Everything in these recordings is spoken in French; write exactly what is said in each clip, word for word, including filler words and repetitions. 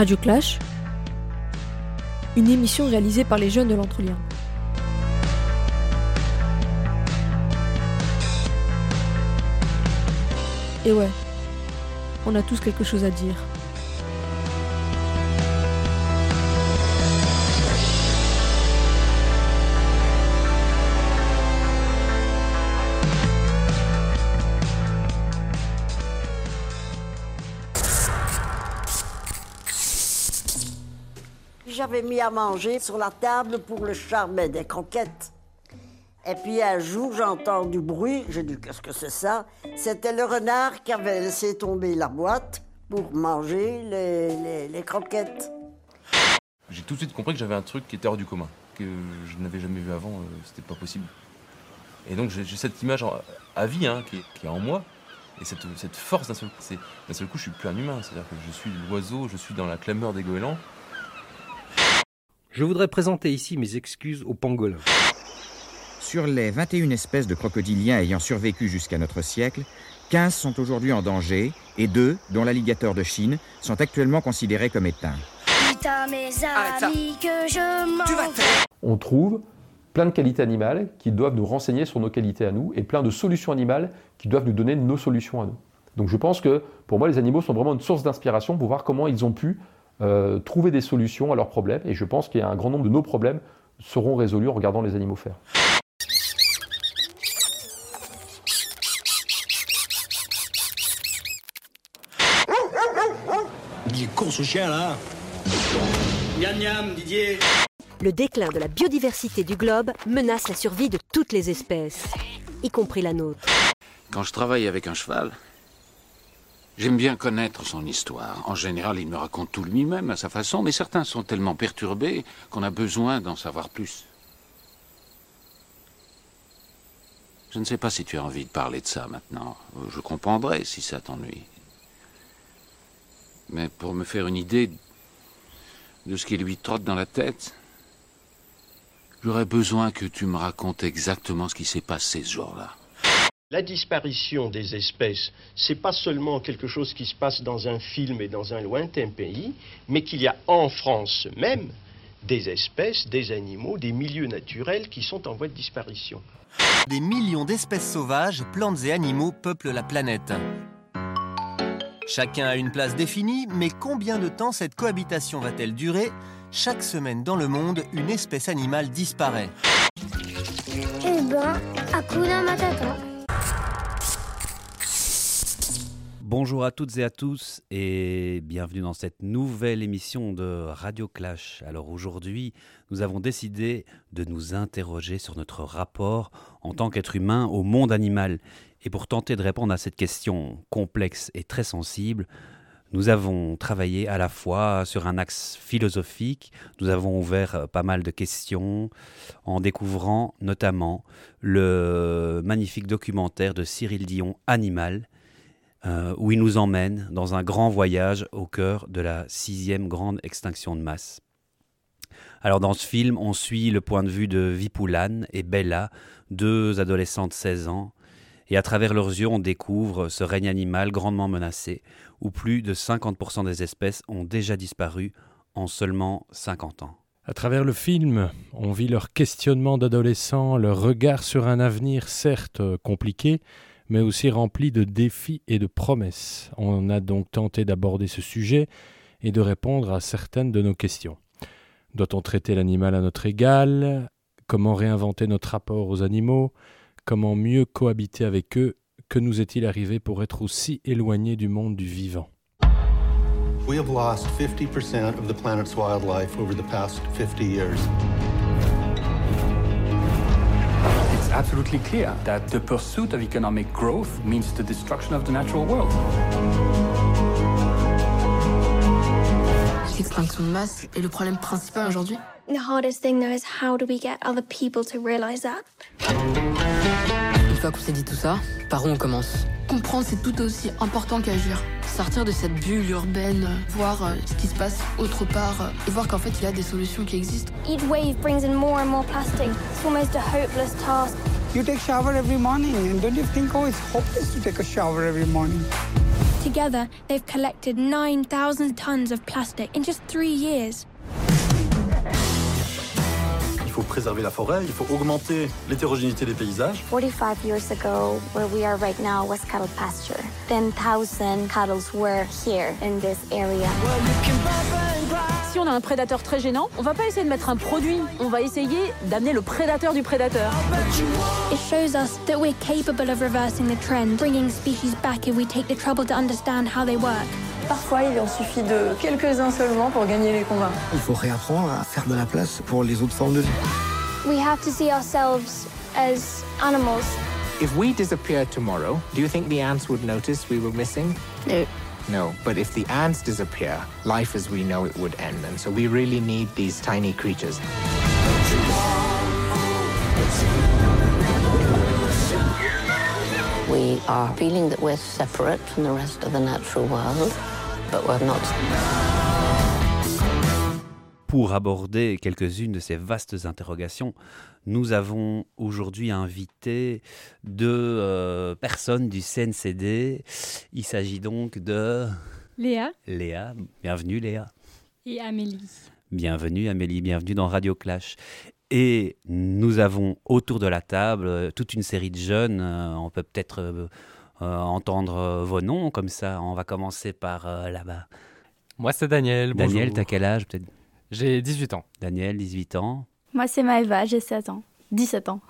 Radio Clash, une émission réalisée par les jeunes de l'Entrelien. Et ouais, on a tous quelque chose à dire. J'avais mis à manger sur la table pour le charmet des croquettes. Et puis un jour, j'entends du bruit, j'ai dit « qu'est-ce que c'est ça ?» C'était le renard qui avait laissé tomber la boîte pour manger les, les, les croquettes. J'ai tout de suite compris que j'avais un truc qui était hors du commun, que je n'avais jamais vu avant, euh, c'était pas possible. Et donc j'ai, j'ai cette image en, à vie hein, qui, est, qui est en moi, et cette, cette force d'un seul, c'est, d'un seul coup je suis plus un humain, c'est-à-dire que je suis l'oiseau, je suis dans la clameur des goélands. Je voudrais présenter ici mes excuses aux pangolins. Sur les vingt et une espèces de crocodiliens ayant survécu jusqu'à notre siècle, quinze sont aujourd'hui en danger et deux, dont l'alligator de Chine, sont actuellement considérés comme éteints. Putain, mes amis, que je m'en vais. On trouve plein de qualités animales qui doivent nous renseigner sur nos qualités à nous et plein de solutions animales qui doivent nous donner nos solutions à nous. Donc je pense que pour moi les animaux sont vraiment une source d'inspiration pour voir comment ils ont pu euh, trouver des solutions à leurs problèmes, et je pense qu'il y a un grand nombre de nos problèmes seront résolus en regardant les animaux faire. Il est con ce chien là. Miam miam, Didier. Le déclin de la biodiversité du globe menace la survie de toutes les espèces, y compris la nôtre. Quand je travaille avec un cheval, j'aime bien connaître son histoire. En général, il me raconte tout lui-même à sa façon, mais certains sont tellement perturbés qu'on a besoin d'en savoir plus. Je ne sais pas si tu as envie de parler de ça maintenant. Je comprendrai si ça t'ennuie. Mais pour me faire une idée de ce qui lui trotte dans la tête, j'aurais besoin que tu me racontes exactement ce qui s'est passé ce jour-là. La disparition des espèces, c'est pas seulement quelque chose qui se passe dans un film et dans un lointain pays, mais qu'il y a en France même des espèces, des animaux, des milieux naturels qui sont en voie de disparition. Des millions d'espèces sauvages, plantes et animaux peuplent la planète. Chacun a une place définie, mais combien de temps cette cohabitation va-t-elle durer ? Chaque semaine dans le monde, une espèce animale disparaît. Eh ben, Hakuna Matata. Bonjour à toutes et à tous et bienvenue dans cette nouvelle émission de Radio Clash. Alors aujourd'hui, nous avons décidé de nous interroger sur notre rapport en tant qu'être humain au monde animal. Et pour tenter de répondre à cette question complexe et très sensible, nous avons travaillé à la fois sur un axe philosophique, nous avons ouvert pas mal de questions en découvrant notamment le magnifique documentaire de Cyril Dion, Animal, euh, où il nous emmène dans un grand voyage au cœur de la sixième grande extinction de masse. Alors dans ce film, on suit le point de vue de Vipulane et Bella, deux adolescents de seize ans, et à travers leurs yeux, on découvre ce règne animal grandement menacé, où plus de cinquante pour cent des espèces ont déjà disparu en seulement cinquante ans. À travers le film, on vit leur questionnement d'adolescents, leur regard sur un avenir certes compliqué, mais aussi rempli de défis et de promesses. On a donc tenté d'aborder ce sujet et de répondre à certaines de nos questions. Doit-on traiter l'animal à notre égal ? Comment réinventer notre rapport aux animaux ? Comment mieux cohabiter avec eux? Que nous est-il arrivé pour être aussi éloigné du monde du vivant? We have lost fifty percent of the planet's wildlife over the past fifty years. It's absolutely clear that the pursuit of economic growth means the destruction of the natural world. L'extinction de masse est le problème principal aujourd'hui. The hardest thing though is how do we get other people to realize that? Une fois qu'on s'est dit tout ça, par où on commence? Comprendre, c'est tout aussi important qu'agir. Sortir de cette bulle urbaine, voir euh, ce qui se passe autre part euh, et voir qu'en fait, il y a des solutions qui existent. Each wave brings in more and more plastic. It's almost a hopeless task. You take shower every morning and don't you think, oh, it's hopeless to take a shower every morning? Together, they've collected nine thousand tons of plastic in just three years. Il faut préserver la forêt, il faut augmenter l'hétérogénéité des paysages. forty-five years ago, where we are right now was cattle pasture. ten thousand cattle were here in this area. Si on a un prédateur très gênant, on va pas essayer de mettre un produit, on va essayer d'amener le prédateur du prédateur. It shows us that we're capable of reversing the trend, bringing species back if we take the trouble to understand how they work. Parfois, il en suffit de quelques-uns seulement pour gagner les combats. Il faut réapprendre à faire de la place pour les autres formes de vie. We have to see ourselves as animals. If we disappeared tomorrow, do you think the ants would notice we were missing? No. No, but if the ants disappear, life as we know it would end. And so we really need these tiny creatures. We are feeling that we're separate from the rest of the natural world, but we're not. Pour aborder quelques-unes de ces vastes interrogations, nous avons aujourd'hui invité deux euh, personnes du C N C D. Il s'agit donc de... Léa. Léa, bienvenue Léa. Et Amélie. Bienvenue Amélie, bienvenue dans Radio Clash. Et nous avons autour de la table euh, toute une série de jeunes. Euh, on peut peut-être euh, euh, entendre euh, vos noms comme ça. On va commencer par euh, là-bas. Moi c'est Daniel, bonjour. Daniel, t'as quel âge peut-être? J'ai dix-huit ans. Daniel, dix-huit ans. Moi, c'est Maëva, j'ai sept ans. dix-sept ans.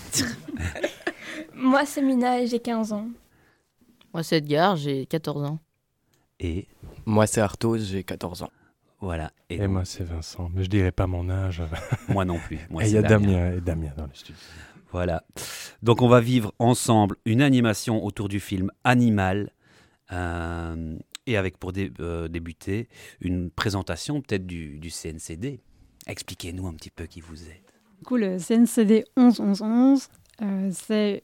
Moi, c'est Mina, j'ai quinze ans. Moi, c'est Edgar, j'ai quatorze ans. Et moi, c'est Arthos, j'ai quatorze ans. Voilà. Et, et moi, c'est Vincent. Mais je dirais pas mon âge. Moi non plus. Moi, et il y a Damien. Damien et Damien dans les studios. Voilà. Donc, on va vivre ensemble une animation autour du film Animal. Euh, et avec pour dé, euh, débuter une présentation peut-être du, du C N C D. Expliquez-nous un petit peu qui vous êtes. Du coup, le C N C D onze onze onze, euh, c'est,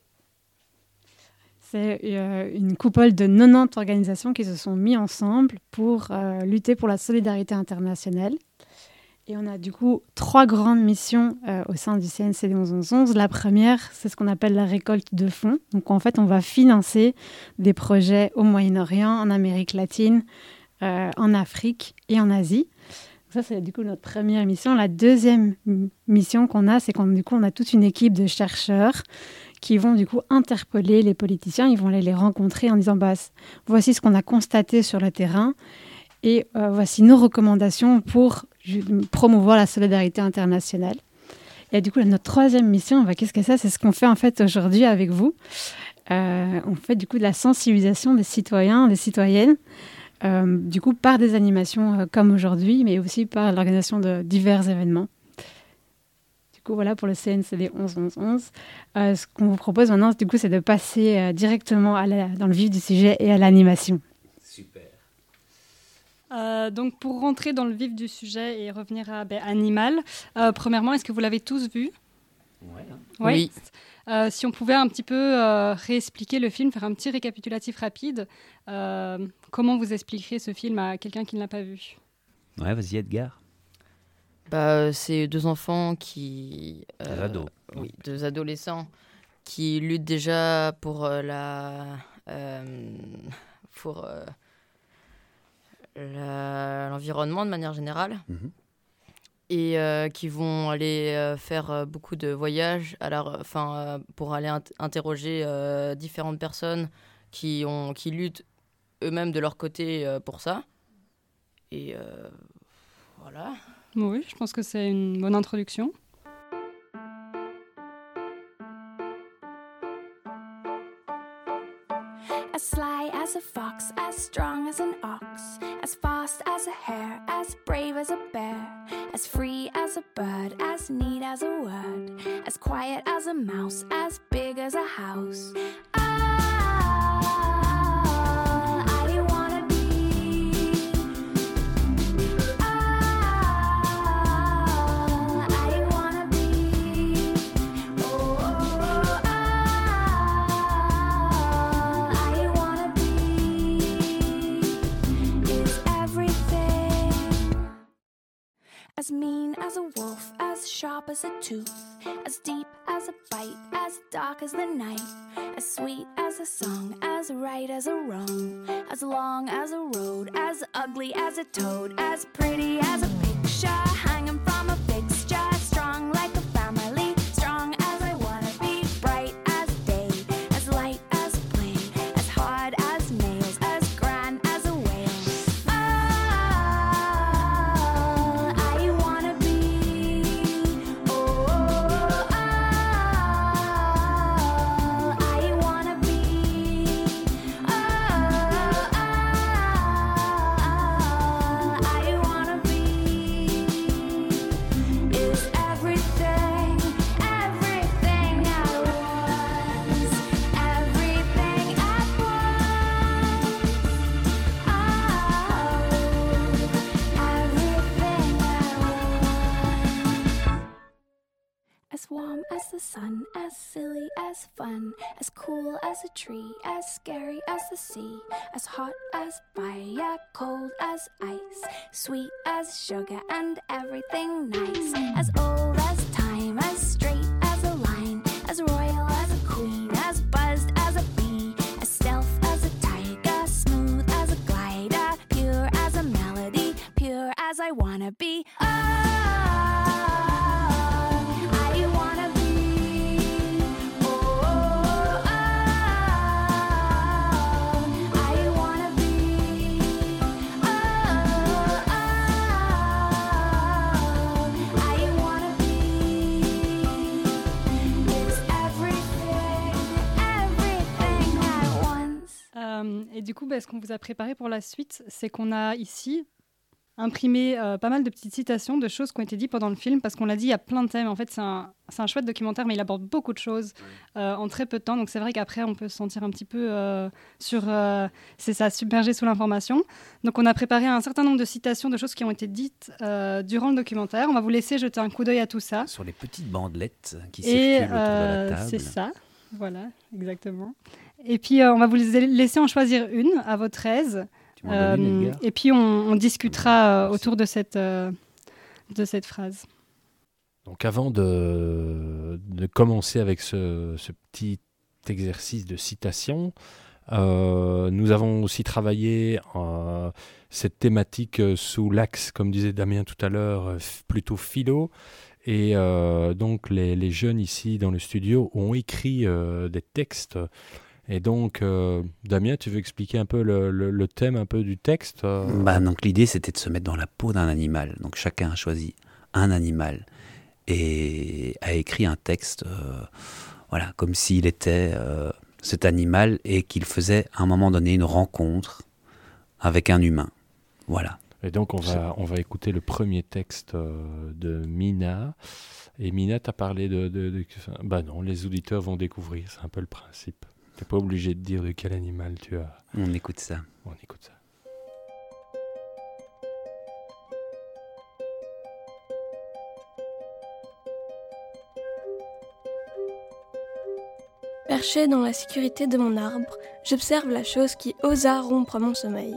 c'est euh, une coupole de quatre-vingt-dix organisations qui se sont mises ensemble pour euh, lutter pour la solidarité internationale. Et on a du coup trois grandes missions euh, au sein du C N C D onze onze onze. La première, c'est ce qu'on appelle la récolte de fonds. Donc en fait, on va financer des projets au Moyen-Orient, en Amérique latine, euh, en Afrique et en Asie. Ça, c'est du coup notre première mission. La deuxième mission qu'on a, c'est qu'on du coup, on a toute une équipe de chercheurs qui vont du coup interpeller les politiciens. Ils vont aller les rencontrer en disant bah, « Voici ce qu'on a constaté sur le terrain et euh, voici nos recommandations pour promouvoir la solidarité internationale. » Et du coup, notre troisième mission, bah, qu'est-ce que c'est ? C'est ce qu'on fait en fait aujourd'hui avec vous. Euh, on fait du coup de la sensibilisation des citoyens, des citoyennes, Euh, du coup, par des animations euh, comme aujourd'hui, mais aussi par l'organisation de divers événements. Du coup, voilà pour le C N C D onze onze onze. Euh, ce qu'on vous propose maintenant, du coup, c'est de passer euh, directement à la, dans le vif du sujet et à l'animation. Super. Euh, donc, pour rentrer dans le vif du sujet et revenir à ben, Animal, euh, premièrement, est-ce que vous l'avez tous vu ? Ouais. Ouais. Oui. Euh, si on pouvait un petit peu euh, réexpliquer le film, faire un petit récapitulatif rapide, euh, comment vous expliquerez ce film à quelqu'un qui ne l'a pas vu ? Ouais, vas-y Edgar. Bah, c'est deux enfants qui... Euh, deux ados. Oui, deux adolescents qui luttent déjà pour euh, la... Euh, pour euh, la, l'environnement de manière générale. Mm-hmm. Et euh, qui vont aller euh, faire euh, beaucoup de voyages à la, enfin, euh, pour aller int- interroger euh, différentes personnes qui, ont, qui luttent eux-mêmes de leur côté euh, pour ça. Et euh, voilà. Oui, je pense que c'est une bonne introduction. As sly as a fox, as strong as an ox, as fast as a hare, as brave as a bear, as free as a bird, as neat as a word, as quiet as a mouse, as big as a house. As mean as a wolf, as sharp as a tooth, as deep as a bite, as dark as the night, as sweet as a song, as right as a wrong, as long as a road, as ugly as a toad, as pretty as a picture hanging from a fixture, strong like a family, strong as I wanna be, bright as day, as light as a plane, as hard as nails, as grand as a whale. Oh, I wanna be, oh, oh, I wanna be, oh, I wanna be, is everything, everything at once, everything at once, oh, everything at once. As warm as the sun, as silly as fun, as cool as a tree, as scary as the sea, as hot as fire, cold as ice, sweet as sugar and everything nice, as old as time, as straight as a line, as royal as a queen, as buzzed as a bee, as stealth as a tiger, smooth as a glider, pure as a melody, pure as I wanna be. Oh, I wanna be, oh, I wanna be, oh, I wanna be, is everything, everything at once. Euh, et du coup, bah, ce qu'on vous a préparé pour la suite, c'est qu'on a ici imprimé euh, pas mal de petites citations de choses qui ont été dites pendant le film, parce qu'on l'a dit, il y a plein de thèmes. En fait, c'est un, c'est un chouette documentaire, mais il aborde beaucoup de choses euh, en très peu de temps. Donc c'est vrai qu'après, on peut se sentir un petit peu euh, sur... Euh, c'est ça, submergé sous l'information. Donc on a préparé un certain nombre de citations de choses qui ont été dites euh, durant le documentaire. On va vous laisser jeter un coup d'œil à tout ça. Sur les petites bandelettes qui Et, circulent autour euh, de la table. c'est ça, voilà, exactement. Et puis, euh, on va vous laisser en choisir une à votre aise. Tu m'en donnes une, Edgar ? Et puis, on, on discutera euh, autour de cette, euh, de cette phrase. Donc avant de, de commencer avec ce, ce petit exercice de citation, euh, nous avons aussi travaillé euh, cette thématique euh, sous l'axe, comme disait Damien tout à l'heure, euh, f- plutôt philo. Et euh, donc les, les jeunes ici dans le studio ont écrit euh, des textes. Et donc, euh, Damien, tu veux expliquer un peu le, le, le thème un peu du texte euh... bah, donc l'idée, c'était de se mettre dans la peau d'un animal. Donc chacun a choisi un animal et a écrit un texte, euh, voilà, comme s'il était euh, cet animal et qu'il faisait à un moment donné une rencontre avec un humain. Voilà. Et donc, on va, on va écouter le premier texte euh, de Mina. Et Mina, tu as parlé de, de, de... Bah non, les auditeurs vont découvrir, c'est un peu le principe. Tu n'es pas obligé de dire de quel animal tu as. On écoute ça. On écoute ça. Perché dans la sécurité de mon arbre, j'observe la chose qui osa rompre mon sommeil.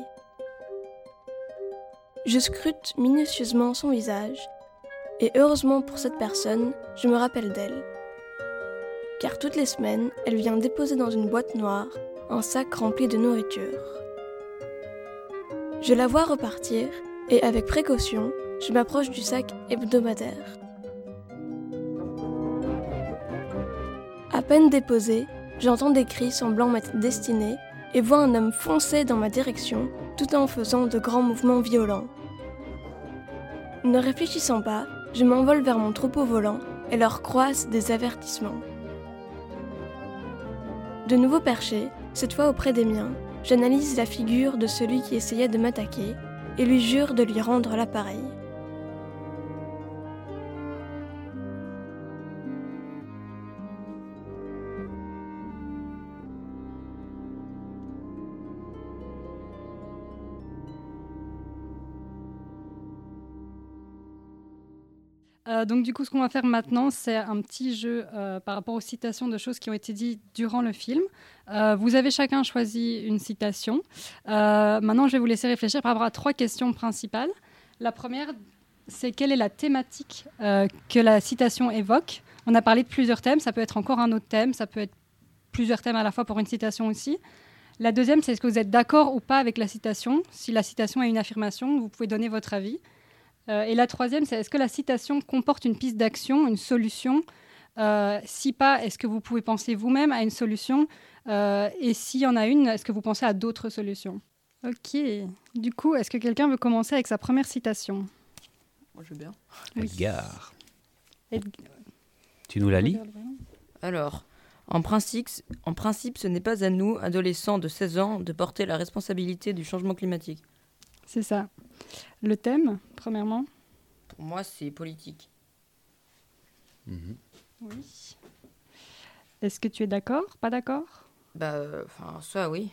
Je scrute minutieusement son visage, et heureusement pour cette personne, je me rappelle d'elle. Car toutes les semaines, elle vient déposer dans une boîte noire un sac rempli de nourriture. Je la vois repartir, et avec précaution, je m'approche du sac hebdomadaire. À peine déposé, j'entends des cris semblant m'être destinés et vois un homme foncer dans ma direction tout en faisant de grands mouvements violents. Ne réfléchissant pas, je m'envole vers mon troupeau volant et leur croise des avertissements. De nouveau perché, cette fois auprès des miens, j'analyse la figure de celui qui essayait de m'attaquer et lui jure de lui rendre l'appareil. Euh, donc du coup, ce qu'on va faire maintenant, c'est un petit jeu euh, par rapport aux citations de choses qui ont été dites durant le film. Euh, vous avez chacun choisi une citation. Euh, maintenant, je vais vous laisser réfléchir par rapport à trois questions principales. La première, c'est quelle est la thématique euh, que la citation évoque. On a parlé de plusieurs thèmes, ça peut être encore un autre thème, ça peut être plusieurs thèmes à la fois pour une citation aussi. La deuxième, c'est est-ce que vous êtes d'accord ou pas avec la citation. Si la citation est une affirmation, vous pouvez donner votre avis. Euh, et la troisième, c'est est-ce que la citation comporte une piste d'action, une solution. Euh, si pas, est-ce que vous pouvez penser vous-même à une solution euh, et s'il y en a une, est-ce que vous pensez à d'autres solutions? Ok. Du coup, est-ce que quelqu'un veut commencer avec sa première citation? Moi, je veux bien. Oui. Edgar. Ed... Tu nous la lis? Alors, en principe, en principe, ce n'est pas à nous, adolescents de seize ans, de porter la responsabilité du changement climatique. C'est ça. Le thème, premièrement? Pour moi, c'est politique. Mmh. Oui. Est-ce que tu es d'accord? Pas d'accord? Bah, enfin, euh, ça, oui.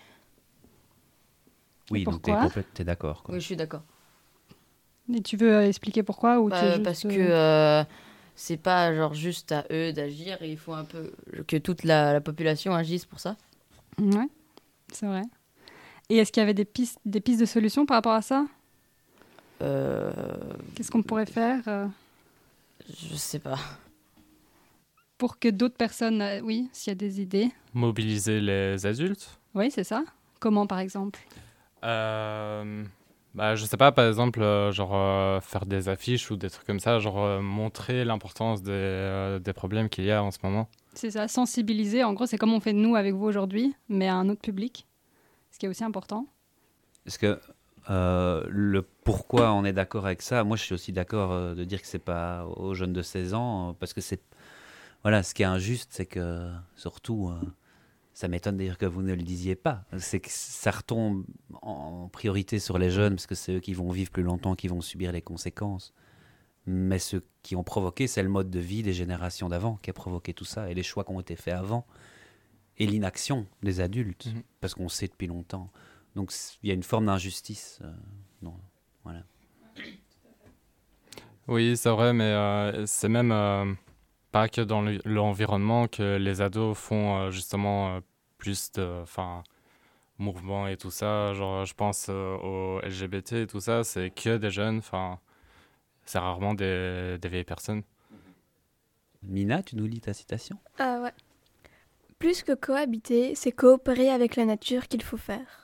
Oui, donc tu es d'accord, quoi. Oui, je suis d'accord. Et tu veux euh, expliquer pourquoi ou bah, tu es juste, Parce que euh, c'est pas genre juste à eux d'agir, et il faut un peu que toute la, la population agisse pour ça. Ouais, c'est vrai. Et est-ce qu'il y avait des pistes, des pistes de solutions par rapport à ça? euh... Qu'est-ce qu'on pourrait faire euh... Je sais pas. Pour que d'autres personnes, euh, oui, s'il y a des idées. Mobiliser les adultes. Oui, c'est ça. Comment, par exemple? euh, bah, Je sais pas, par exemple, euh, genre euh, faire des affiches ou des trucs comme ça, genre euh, montrer l'importance des, euh, des problèmes qu'il y a en ce moment. C'est ça, sensibiliser. En gros, c'est comme on fait nous avec vous aujourd'hui, mais à un autre public, ce qui est aussi important. Est-ce que euh, le pourquoi on est d'accord avec ça, moi je suis aussi d'accord euh, de dire que c'est pas aux jeunes de seize ans, euh, parce que c'est voilà, ce qui est injuste, c'est que surtout, euh, ça m'étonne d'ailleurs que vous ne le disiez pas, c'est que ça retombe en priorité sur les jeunes, parce que c'est eux qui vont vivre plus longtemps, qui vont subir les conséquences. Mais ceux qui ont provoqué, c'est le mode de vie des générations d'avant qui a provoqué tout ça, et les choix qui ont été faits avant, et l'inaction des adultes, mmh. parce qu'on sait depuis longtemps. Donc il y a une forme d'injustice. Euh, non, voilà. Oui, c'est vrai, mais euh, c'est même... Euh... pas que dans l'environnement que les ados font euh, justement euh, plus de mouvements et tout ça. Genre, je pense euh, aux L G B T et tout ça, c'est que des jeunes, c'est rarement des, des vieilles personnes. Mina, tu nous lis ta citation? Ah ouais. Plus que cohabiter, c'est coopérer avec la nature qu'il faut faire.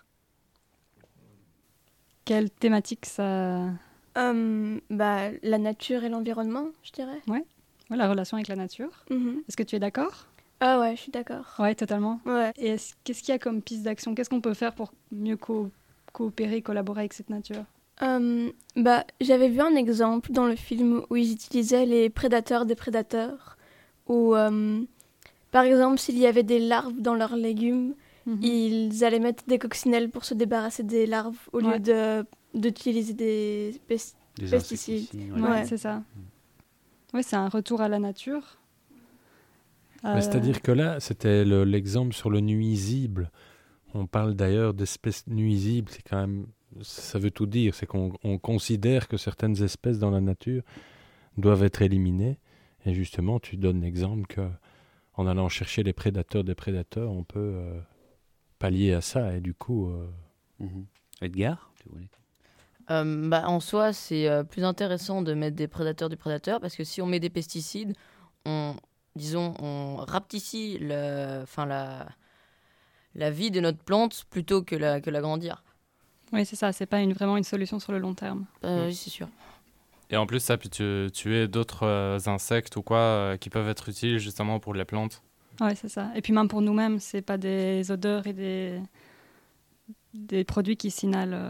Quelle thématique ça... Um, bah, la nature et l'environnement, je dirais. Ouais. Ouais, la relation avec la nature. Mm-hmm. Est-ce que tu es d'accord? Ah ouais, je suis d'accord. Ouais, totalement. Ouais. Et qu'est-ce qu'il y a comme piste d'action? Qu'est-ce qu'on peut faire pour mieux co- coopérer, collaborer avec cette nature? um, bah, J'avais vu un exemple dans le film où ils utilisaient les prédateurs des prédateurs. Où, um, par exemple, s'il y avait des larves dans leurs légumes, mm-hmm. ils allaient mettre des coccinelles pour se débarrasser des larves au lieu ouais. de, d'utiliser des, pes- des pesticides. Ouais, ouais. C'est ça. Oui, c'est un retour à la nature. Euh... C'est-à-dire que là, c'était le, l'exemple sur le nuisible. On parle d'ailleurs d'espèces nuisibles. C'est quand même, ça veut tout dire. C'est qu'on on considère que certaines espèces dans la nature doivent être éliminées. Et justement, tu donnes l'exemple qu'en allant chercher les prédateurs des prédateurs, on peut euh, pallier à ça. Et du coup... Euh... Mmh. Edgar, tu voulais... Euh, bah, en soi, c'est euh, plus intéressant de mettre des prédateurs du prédateur, parce que si on met des pesticides, on, disons, on rapetit le, la, la vie de notre plante plutôt que la, que l'agrandir. Oui, c'est ça, c'est pas une, vraiment une solution sur le long terme. Euh, oui, c'est sûr. Et en plus, ça peut tu, tuer d'autres euh, insectes ou quoi euh, qui peuvent être utiles justement pour les plantes. Oui, c'est ça. Et puis même pour nous-mêmes, c'est pas des odeurs et des, des produits qui signalent... Euh...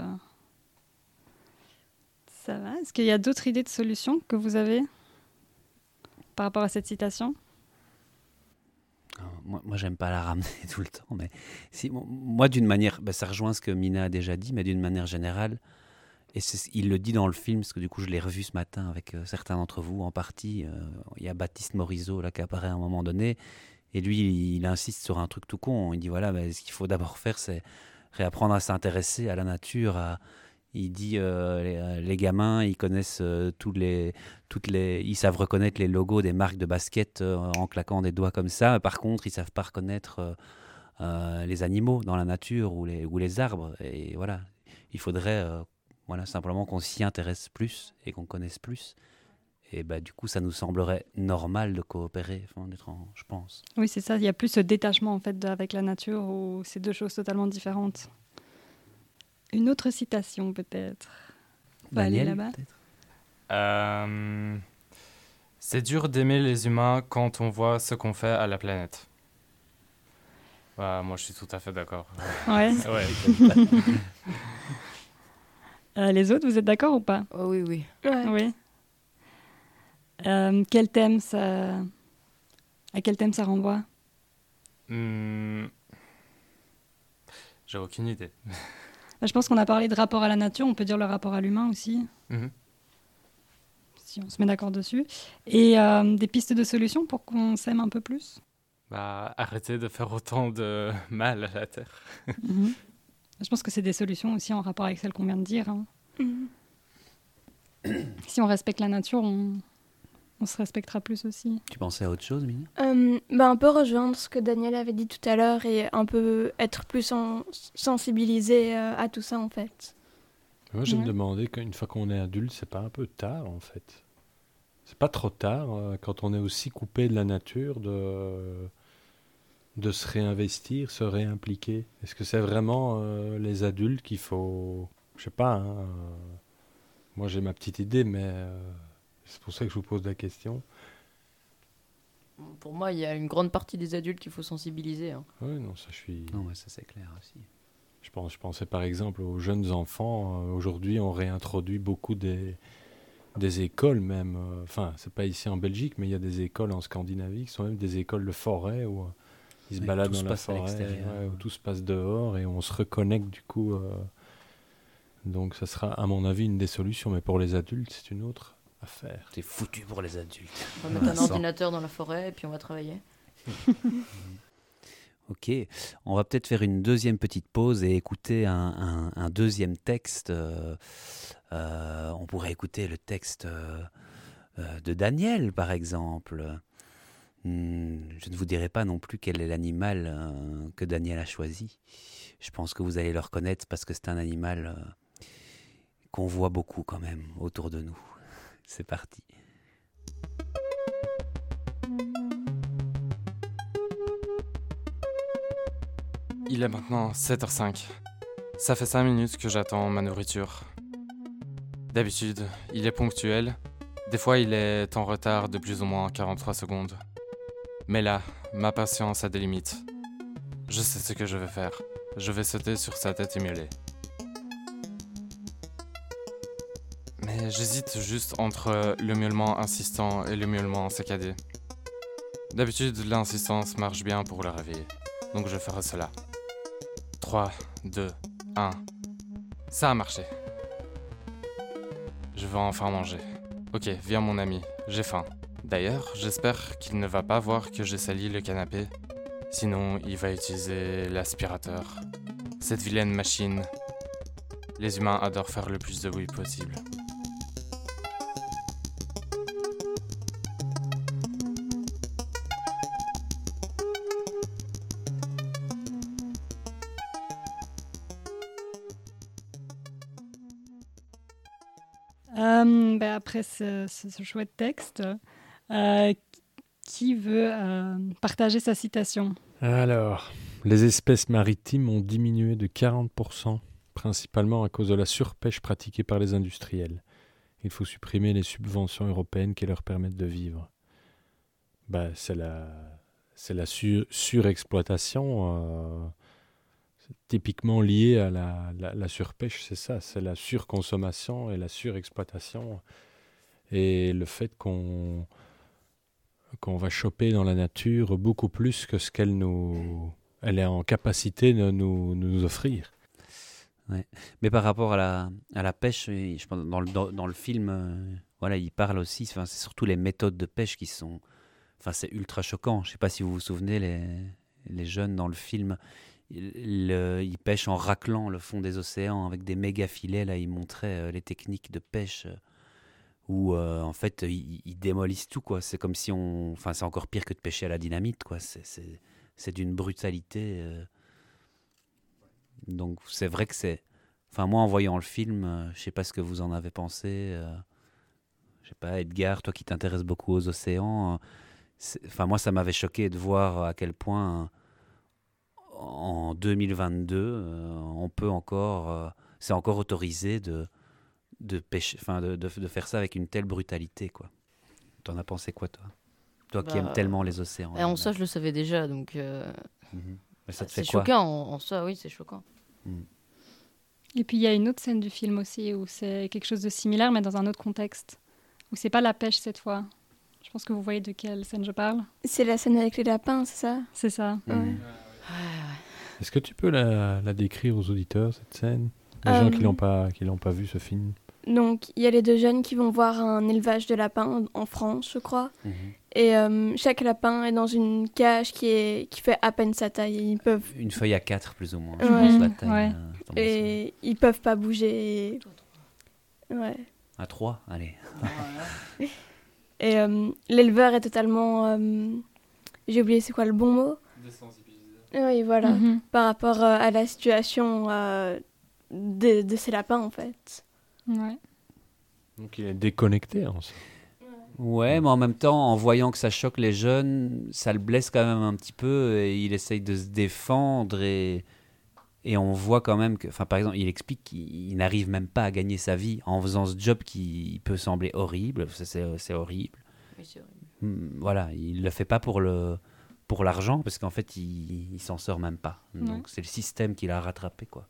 Ça va. Est-ce qu'il y a d'autres idées de solutions que vous avez par rapport à cette citation? Moi, moi j'aime pas la ramener tout le temps, mais si, moi, d'une manière, bah, ça rejoint ce que Mina a déjà dit, mais d'une manière générale, et c'est, il le dit dans le film, parce que du coup, je l'ai revu ce matin avec euh, certains d'entre vous, en partie. Euh, il y a Baptiste Morisot là, qui apparaît à un moment donné, et lui, il, il insiste sur un truc tout con. Il dit, voilà, bah, ce qu'il faut d'abord faire, c'est réapprendre à s'intéresser à la nature, à... Il dit euh, les, les gamins, ils connaissent euh, tous les, toutes les, ils savent reconnaître les logos des marques de basket euh, en claquant des doigts comme ça. Par contre, ils savent pas reconnaître euh, euh, les animaux dans la nature ou les, ou les arbres. Et voilà, il faudrait euh, Voilà, simplement qu'on s'y intéresse plus et qu'on connaisse plus. Et bah, du coup, ça nous semblerait normal de coopérer, enfin, d'être en, je pense. Oui, c'est ça. Il y a plus ce détachement en fait, de, avec la nature où c'est deux choses totalement différentes. Une autre citation, peut-être. On va aller là-bas. Euh, c'est dur d'aimer les humains quand on voit ce qu'on fait à la planète. Ouais, moi, je suis tout à fait d'accord. Ouais. ouais. euh, les autres, vous êtes d'accord ou pas? Oh, oui, oui. Ouais. Oui. Euh, quel thème ça... À quel thème ça renvoie? hmm... J'ai aucune idée. Je pense qu'on a parlé de rapport à la nature, on peut dire le rapport à l'humain aussi, mm-hmm. si on se met d'accord dessus. Et euh, des pistes de solutions pour qu'on s'aime un peu plus? Bah, arrêtez de faire autant de mal à la Terre. mm-hmm. Je pense que c'est des solutions aussi en rapport avec celles qu'on vient de dire. Hein. Mm-hmm. Si on respecte la nature, on... on se respectera plus aussi. Tu pensais à autre chose, Mini? euh, bah, Un peu rejoindre ce que Daniel avait dit tout à l'heure et un peu être plus en... sensibilisé euh, à tout ça, en fait. Moi, je ouais. me demandais qu'une fois qu'on est adulte, c'est pas un peu tard, en fait? C'est pas trop tard, euh, quand on est aussi coupé de la nature, de, de se réinvestir, se réimpliquer. Est-ce que c'est vraiment euh, les adultes qu'il faut... Je sais pas, hein, euh... moi j'ai ma petite idée, mais... Euh... C'est pour ça que je vous pose la question. Pour moi, il y a une grande partie des adultes qu'il faut sensibiliser. Hein. Oui, non, ça je suis... Non, mais ça c'est clair aussi. Je, pense, je pensais par exemple aux jeunes enfants. Euh, aujourd'hui, on réintroduit beaucoup des, des écoles même. Euh, enfin, c'est pas ici en Belgique, mais il y a des écoles en Scandinavie qui sont même des écoles de forêt où euh, ils se oui, baladent dans se la forêt, ouais, où tout se passe dehors et on se reconnecte du coup. Euh, donc ça sera à mon avis une des solutions, mais pour les adultes, c'est une autre. À faire. C'est foutu pour les adultes. On va mettre un ordinateur dans la forêt et puis on va travailler. Ok, on va peut-être faire une deuxième petite pause et écouter un, un, un deuxième texte. Euh, euh, on pourrait écouter le texte euh, euh, de Daniel, par exemple. Hum, je ne vous dirai pas non plus quel est l'animal euh, que Daniel a choisi. Je pense que vous allez le reconnaître parce que c'est un animal euh, qu'on voit beaucoup quand même autour de nous. C'est parti. Il est maintenant sept heures cinq. Ça fait cinq minutes que j'attends ma nourriture. D'habitude, il est ponctuel. Des fois, il est en retard de plus ou moins quarante-trois secondes. Mais là, ma patience a des limites. Je sais ce que je vais faire. Je vais sauter sur sa tête et miauler. Mais j'hésite juste entre le miaulement insistant et le miaulement saccadé. D'habitude, l'insistance marche bien pour le réveiller. Donc je ferai cela. trois, deux, un. Ça a marché. Je vais enfin manger. Ok, viens mon ami, j'ai faim. D'ailleurs, j'espère qu'il ne va pas voir que j'ai sali le canapé. Sinon, il va utiliser l'aspirateur. Cette vilaine machine. Les humains adorent faire le plus de bruit possible. Euh, ben après ce, ce, ce chouette texte, euh, qui veut euh, partager sa citation? Alors, les espèces maritimes ont diminué de quarante pour cent, principalement à cause de la surpêche pratiquée par les industriels. Il faut supprimer les subventions européennes qui leur permettent de vivre. Ben, c'est la, c'est la sur, surexploitation. Euh, typiquement lié à la, la, la surpêche, c'est ça, c'est la surconsommation et la surexploitation. Et le fait qu'on, qu'on va choper dans la nature beaucoup plus que ce qu'elle nous, elle est en capacité de nous, nous offrir. Ouais. Mais par rapport à la, à la pêche, je pense dans le, dans, dans le film, euh, voilà, il parle aussi, enfin, c'est surtout les méthodes de pêche qui sont... Enfin, c'est ultra choquant. Je ne sais pas si vous vous souvenez, les, les jeunes dans le film... Il, le, il pêche en raclant le fond des océans avec des méga filets. Là, il montrait euh, les techniques de pêche euh, où euh, en fait ils, ils démolissent tout, quoi. C'est comme si on, enfin c'est encore pire que de pêcher à la dynamite, quoi. C'est, c'est, c'est d'une brutalité. Euh... Donc c'est vrai que c'est, Enfin, moi, en voyant le film, euh, je sais pas ce que vous en avez pensé. Euh, je sais pas, Edgar, toi qui t'intéresses beaucoup aux océans. Euh, Enfin, moi, ça m'avait choqué de voir à quel point, euh, en deux mille vingt-deux, euh, on peut encore, euh, c'est encore autorisé de, de pêcher, enfin, de, de, de faire ça avec une telle brutalité, quoi. T'en as pensé quoi, toi? Toi qui Bah, aimes tellement les océans. Et en ça, je le savais déjà, donc. Euh... Mm-hmm. Mais ça te c'est fait quoi? choquant, en, en ça, oui, c'est choquant. Mm. Et puis il y a une autre scène du film aussi où c'est quelque chose de similaire, mais dans un autre contexte, où c'est pas la pêche cette fois. Je pense que vous voyez de quelle scène je parle. C'est la scène avec les lapins, c'est ça? C'est ça. Ouais. Mm. Est-ce que tu peux la, la décrire aux auditeurs, cette scène? Les Euh, gens qui l'ont pas, qui l'ont pas vu, ce film. Donc, il y a les deux jeunes qui vont voir un élevage de lapins en France, je crois. Mhm. Et euh, chaque lapin est dans une cage qui, est, qui fait à peine sa taille. Et ils peuvent... Une feuille à quatre, plus ou moins. Je Ouais. pense, la taille. Ouais. euh, je t'en Et ils peuvent pas bouger. Et... Ouais. À trois, allez. Et euh, l'éleveur est totalement... euh, J'ai oublié c'est quoi le bon mot? Désensibilisé. Oui, voilà. Mhm. Par rapport euh, à la situation euh, de, de ces lapins, en fait. Ouais. Donc il est déconnecté en ça. Ouais, mais en même temps, en voyant que ça choque les jeunes, ça le blesse quand même un petit peu et il essaye de se défendre et, et on voit quand même que, enfin, par exemple, il explique qu'il n'arrive même pas à gagner sa vie en faisant ce job qui peut sembler horrible. Ça, c'est, c'est horrible. Oui, c'est horrible. Hum, Voilà, il le fait pas pour le pour l'argent parce qu'en fait, il, il s'en sort même pas. Donc Ouais. c'est le système qui l'a rattrapé, quoi.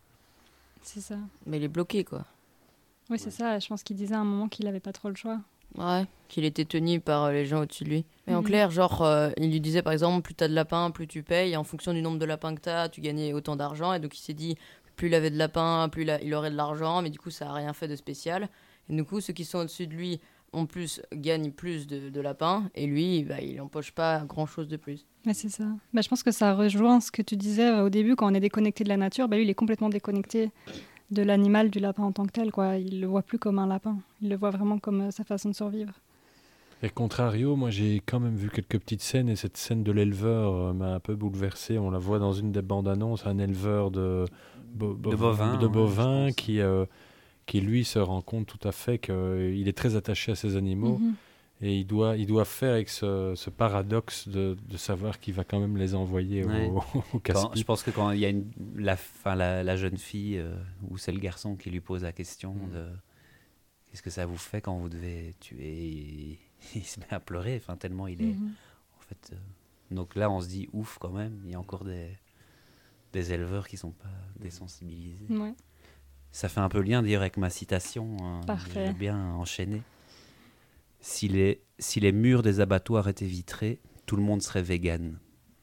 C'est ça. Mais il est bloqué, quoi. Oui, c'est ça. Je pense qu'il disait à un moment qu'il avait pas trop le choix. Ouais, qu'il était tenu par euh, les gens au-dessus de lui. Mais en Mhm. clair, genre, euh, il lui disait par exemple, plus t'as de lapins, plus tu payes. Et en fonction du nombre de lapins que t'as, tu gagnais autant d'argent. Et donc il s'est dit, plus il avait de lapins, plus il, a- il aurait de l'argent. Mais du coup, ça a rien fait de spécial. Et du coup, ceux qui sont au-dessus de lui, en plus, gagnent plus de, de lapins. Et lui, bah, il n'empoche pas grand-chose de plus. Ouais, c'est ça. Bah, je pense que ça rejoint ce que tu disais euh, au début, quand on est déconnecté de la nature. Bah, lui, il est complètement déconnecté de l'animal, du lapin en tant que tel, quoi. Il le voit plus comme un lapin. Il le voit vraiment comme euh, sa façon de survivre. Et contrario, moi j'ai quand même vu quelques petites scènes et cette scène de l'éleveur euh, m'a un peu bouleversé. On la voit dans une des bandes annonces, un éleveur de, bo- De bovins, de ouais, bovins je pense. qui, euh, qui lui se rend compte tout à fait qu'il est très attaché à ses animaux Mhm. et il doit, il doit faire avec ce, ce paradoxe de, de savoir qu'il va quand même les envoyer Ouais. au, au Quand- casse-pied. je pense que quand il y a une, la, fin, la, la jeune fille euh, ou c'est le garçon qui lui pose la question de qu'est-ce que ça vous fait quand vous devez tuer, et il se met à pleurer, enfin tellement il est. Mhm. En fait, euh, donc là on se dit ouf quand même. Il y a encore des des éleveurs qui sont pas désensibilisés. Ouais. Ça fait un peu lien d'ailleurs avec ma citation. Hein, Parfait. J'ai bien enchaîné. Si les si les murs des abattoirs étaient vitrés, tout le monde serait vegan.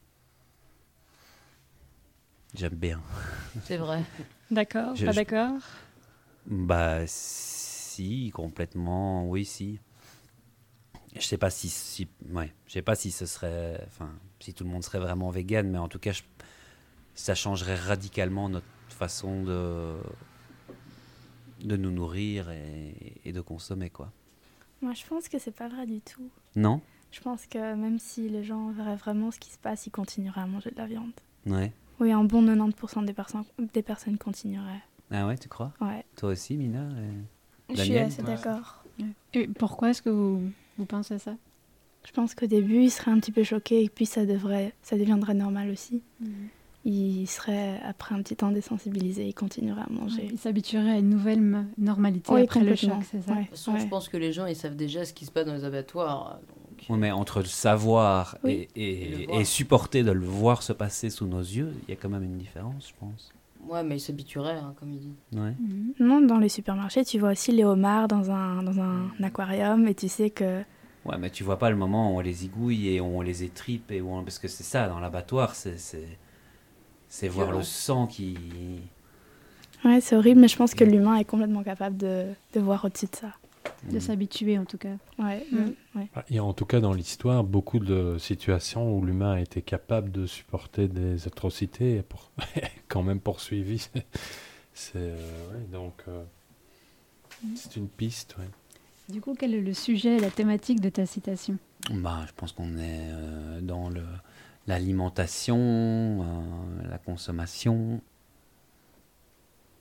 J'aime bien. C'est vrai. D'accord, Je- pas je- d'accord. Bah si, complètement, oui, si. Je sais pas si, si ouais, je sais pas si ce serait, enfin, si tout le monde serait vraiment vegan, mais en tout cas, je- ça changerait radicalement notre façon de de nous nourrir et, et de consommer, quoi. Moi, je pense que c'est pas vrai du tout. Non? Je pense que même si les gens verraient vraiment ce qui se passe, ils continueraient à manger de la viande. Ouais. Oui, un bon quatre-vingt-dix pour cent des, personnes des personnes continueraient. Ah ouais, tu crois? Ouais. Toi aussi, Mina et Je suis Daniel? assez d'accord. Et pourquoi est-ce que vous, vous pensez ça? Je pense qu'au début, ils seraient un petit peu choqués et puis ça, devrait, ça deviendrait normal aussi. Mhm. Ils seraient, après un petit temps désensibilisés, ils continueraient à manger. Ils s'habitueraient à une nouvelle ma- normalité Oui, après le choc, complètement. c'est ça? Ouais. De toute façon, je pense que les gens, ils savent déjà ce qui se passe dans les abattoirs. Donc... Oui, mais entre le savoir Oui. et, et, Et le et voir. supporter de le voir se passer sous nos yeux, il y a quand même une différence, je pense. Ouais, mais ils s'habitueraient, hein, comme il dit. Ouais. Mhm. Non, dans les supermarchés, tu vois aussi les homards dans un, dans un aquarium et tu sais que... Ouais, mais tu vois pas le moment où on les igouille et où on les étripe et où on... parce que c'est ça dans l'abattoir, c'est c'est c'est voir Violent. le sang qui. Ouais, c'est horrible, mais je pense que l'humain est complètement capable de, de voir au-dessus de ça. De s'habituer en tout cas. Ouais, Mm. euh, ouais. Ah, Il y a en tout cas dans l'histoire beaucoup de situations où l'humain a été capable de supporter des atrocités et pour... quand même poursuivi. C'est, c'est, euh, ouais, donc euh, c'est une piste. Ouais. Du coup, quel est le sujet, la thématique de ta citation? Bah, je pense qu'on est euh, dans le l'alimentation, euh, la consommation.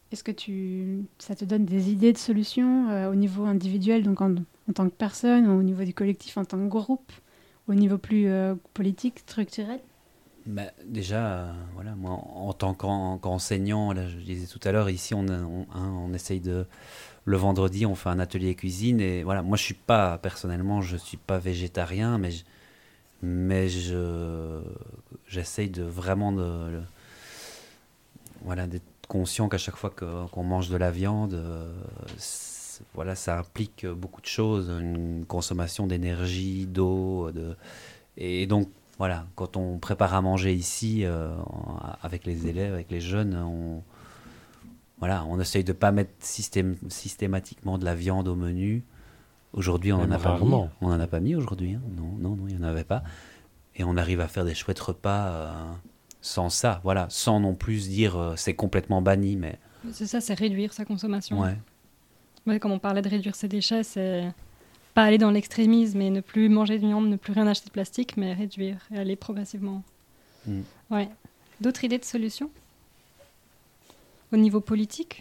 est-ce que tu, ça te donne des idées de solutions euh, au niveau individuel, donc en, en tant que personne, ou au niveau du collectif, en tant que groupe, au niveau plus euh, politique, structurel? Bah, déjà, euh, voilà, moi, en, en tant qu'en, qu'enseignant, là, je disais tout à l'heure, ici, on, on, hein, on essaye de... Le vendredi, on fait un atelier cuisine, et voilà, moi, je suis pas, personnellement, je suis pas végétarien, mais je, mais je, j'essaye de vraiment de... de voilà, d'être conscient qu'à chaque fois que, qu'on mange de la viande, euh, voilà, ça implique beaucoup de choses, une consommation d'énergie, d'eau, de, et donc, voilà, quand on prépare à manger ici, euh, avec les élèves, avec les jeunes, on, voilà, on essaye de ne pas mettre systém- systématiquement de la viande au menu. Aujourd'hui, on n'en a pas mis. On n'en a pas mis aujourd'hui. Hein. Non, non, non, il n'y en avait pas. Et on arrive à faire des chouettes repas euh, sans ça, voilà, sans non plus dire euh, c'est complètement banni. Mais... C'est ça, c'est réduire sa consommation. Ouais. Ouais, comme on parlait de réduire ses déchets, c'est... pas aller dans l'extrémisme et ne plus manger de viande, ne plus rien acheter de plastique, mais réduire et aller progressivement. Mm. Ouais. D'autres idées de solutions au niveau politique?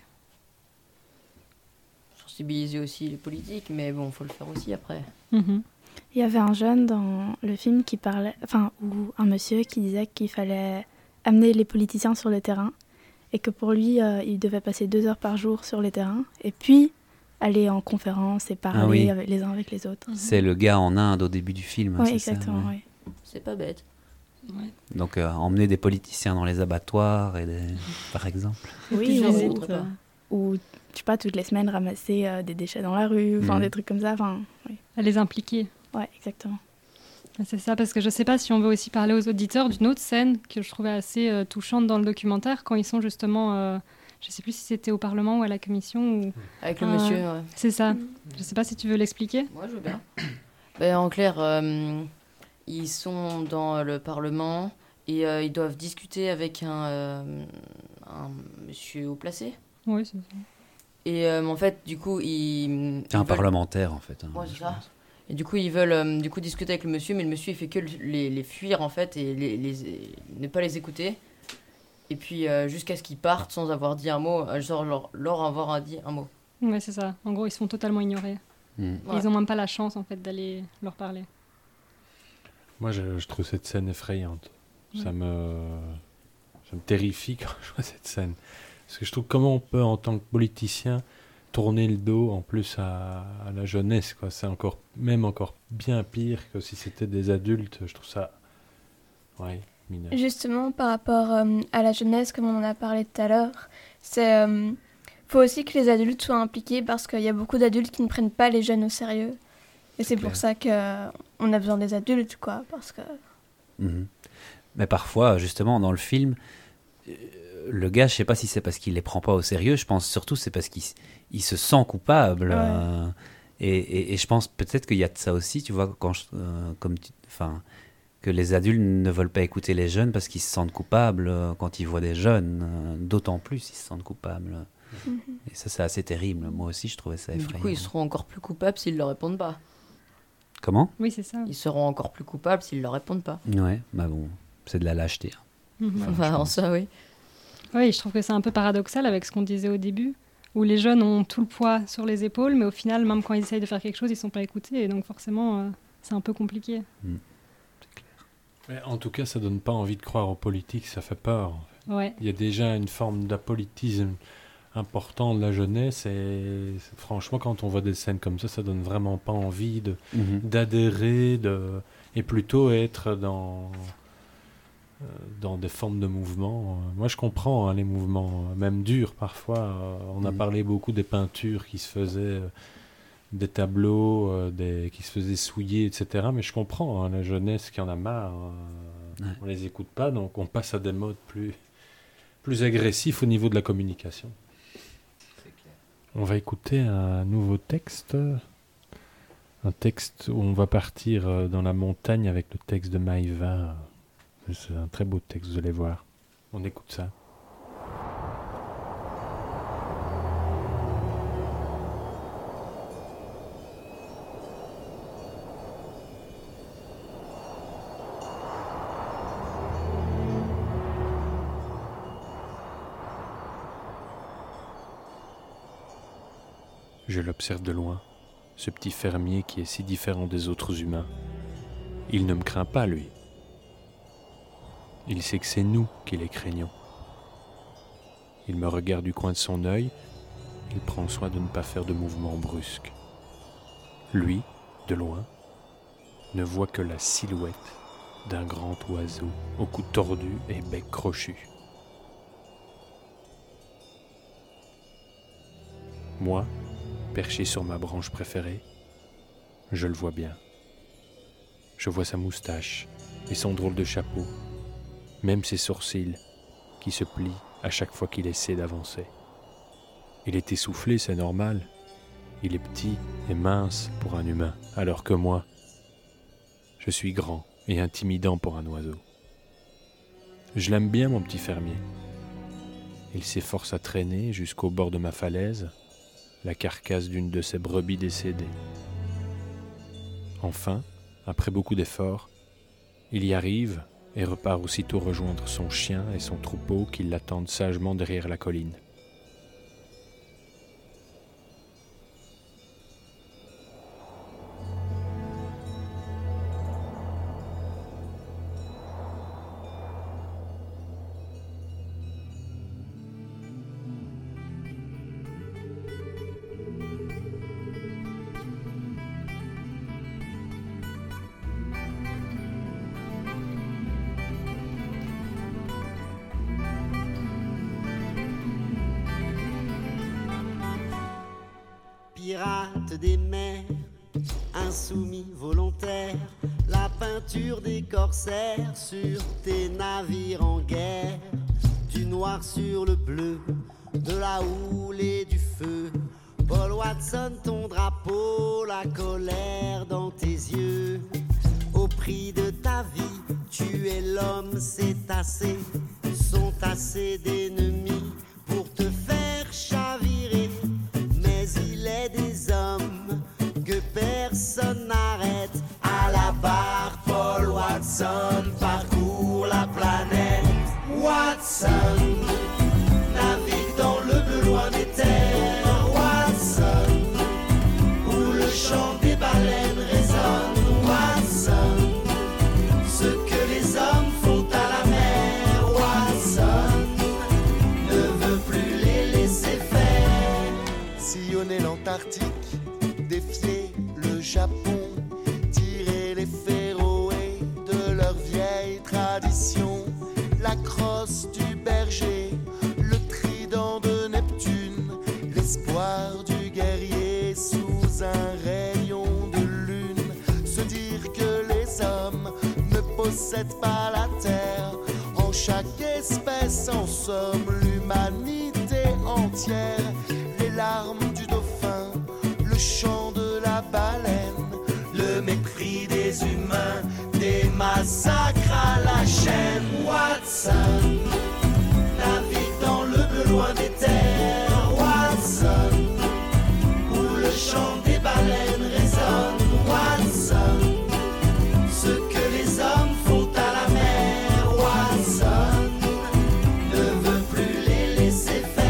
Sensibiliser aussi les politiques, mais bon, il faut le faire aussi après. Mm-hmm. Il y avait un jeune dans le film qui parlait, enfin, ou un monsieur qui disait qu'il fallait amener les politiciens sur le terrain et que pour lui, euh, il devait passer deux heures par jour sur le terrain et puis aller en conférence et parler ah oui. avec les uns avec les autres. C'est le gars en Inde au début du film. Oui, c'est exactement. Ça, ouais. Oui. C'est pas bête. Ouais. Donc, euh, emmener des politiciens dans les abattoirs, et des... par exemple. Oui, ou, euh, ou, je sais pas, toutes les semaines ramasser euh, des déchets dans la rue, enfin mmh. des trucs comme ça. Oui. À les impliquer. Oui, exactement. C'est ça, parce que je sais pas si on veut aussi parler aux auditeurs d'une autre scène que je trouvais assez euh, touchante dans le documentaire, quand ils sont justement... Euh, je ne sais plus si c'était au Parlement ou à la Commission. Ou... Avec le euh, monsieur, ouais. C'est ça. Mmh. Je ne sais pas si tu veux l'expliquer. Moi, je veux bien. ben, en clair, euh, ils sont dans le Parlement et euh, ils doivent discuter avec un, euh, un monsieur haut placé. Oui, c'est ça. Et euh, en fait, du coup, ils... C'est un veulent... parlementaire, en fait. Hein, ouais, c'est ça. Pense. Et du coup, ils veulent euh, du coup, discuter avec le monsieur, mais le monsieur, il fait que les, les fuir, en fait, et les, les, ne pas les écouter. Et puis, euh, jusqu'à ce qu'ils partent sans avoir dit un mot, euh, genre leur, leur avoir dit un mot. Ouais, c'est ça. En gros, ils se font totalement ignorer. Mmh. Ouais. Ils n'ont même pas la chance, en fait, d'aller leur parler. Moi, je, je trouve cette scène effrayante. Ouais. Ça me, ça me terrifie quand je vois cette scène. Parce que je trouve comment on peut, en tant que politicien, tourner le dos, en plus, à, à la jeunesse, quoi. C'est encore, même encore bien pire que si c'était des adultes. Je trouve ça... Ouais. Mineur. Justement, par rapport euh, à la jeunesse, comme on en a parlé tout à l'heure, c'est euh, faut aussi que les adultes soient impliqués parce qu'il y a beaucoup d'adultes qui ne prennent pas les jeunes au sérieux. Et c'est, c'est pour ça qu'on euh, a besoin des adultes, quoi, parce que... Mmh. Mais parfois, justement, dans le film, euh, le gars, je sais pas si c'est parce qu'il les prend pas au sérieux, je pense surtout c'est parce qu'il il se sent coupable. Ouais. Euh, et, et, et je pense peut-être qu'il y a de ça aussi, tu vois, quand je, euh, comme tu... Enfin... que les adultes ne veulent pas écouter les jeunes parce qu'ils se sentent coupables quand ils voient des jeunes. D'autant plus, ils se sentent coupables. Mm-hmm. Et ça, c'est assez terrible. Moi aussi, je trouvais ça effrayant. Du coup, ils seront encore plus coupables s'ils ne leur répondent pas. Comment ? Oui, c'est ça. Ils seront encore plus coupables s'ils ne leur répondent pas. Ouais, bah bon, c'est de la lâcheté. Hein. Mm-hmm. Enfin, en ça, oui. Oui, je trouve que c'est un peu paradoxal avec ce qu'on disait au début, où les jeunes ont tout le poids sur les épaules, mais au final, même quand ils essayent de faire quelque chose, ils ne sont pas écoutés. Et donc, forcément, euh, c'est un peu compliqué. Mm. Mais en tout cas, ça donne pas envie de croire aux politiques, ça fait peur. En fait. Ouais. Il y a déjà une forme d'apolitisme important de la jeunesse et franchement, quand on voit des scènes comme ça, ça donne vraiment pas envie de, mm-hmm. d'adhérer de, et plutôt être dans, euh, dans des formes de mouvement. Moi, je comprends hein, les mouvements, même durs parfois. Euh, on a mm-hmm. parlé beaucoup des peintures qui se faisaient... Euh, des tableaux euh, des, qui se faisaient souiller, et cetera. Mais je comprends, hein, la jeunesse qui en a marre, euh, ouais. on les écoute pas, donc on passe à des modes plus, plus agressifs au niveau de la communication. C'est clair. On va écouter un nouveau texte, un texte où on va partir dans la montagne avec le texte de Maïva. C'est un très beau texte, vous allez voir. On écoute ça. Je l'observe de loin, ce petit fermier qui est si différent des autres humains. Il ne me craint pas, lui. Il sait que c'est nous qui les craignons. Il me regarde du coin de son œil, il prend soin de ne pas faire de mouvements brusques. Lui, de loin, ne voit que la silhouette d'un grand oiseau au cou tordu et bec crochu. Moi, perché sur ma branche préférée, je le vois bien. Je vois sa moustache et son drôle de chapeau, même ses sourcils qui se plient à chaque fois qu'il essaie d'avancer. Il est essoufflé, c'est normal. Il est petit et mince pour un humain, alors que moi, je suis grand et intimidant pour un oiseau. Je l'aime bien, mon petit fermier. Il s'efforce à traîner jusqu'au bord de ma falaise la carcasse d'une de ses brebis décédées. Enfin, après beaucoup d'efforts, il y arrive et repart aussitôt rejoindre son chien et son troupeau qui l'attendent sagement derrière la colline. Pirate des mers, insoumis volontaires, la peinture des corsaires sur tes navires en guerre, du noir sur le bleu, de la houle et du feu. Paul Watson, ton drapeau, la colère dans tes yeux. Au prix de ta vie, tu es l'homme, c'est assez, sont assez d'ennemis pour te faire chavirer. Mais il est des hommes que personne n'arrête. À la barre, Paul Watson parcourt la planète. Watson navigue dans le bleu loin des terres. Watson, où le chant des baleines résonne. Watson, ce que les hommes font à la mer. Watson ne veut plus les laisser faire. Sillonner l'Antarctique, défier le Japon, tirer les Féroé de leur vieille tradition. La crosse du berger, le trident de Neptune, l'espoir du guerrier sous un rayon de lune. Se dire que les hommes ne possèdent pas la terre, en chaque espèce en somme l'humanité entière. Les larmes du dauphin, le chant de la baleine, le mépris des humains, des massacres à la chaîne. Watson navigue dans le bleu loin des terres. Watson, où le chant des baleines résonne. Watson, ce que les hommes font à la mer. Watson ne veut plus les laisser faire.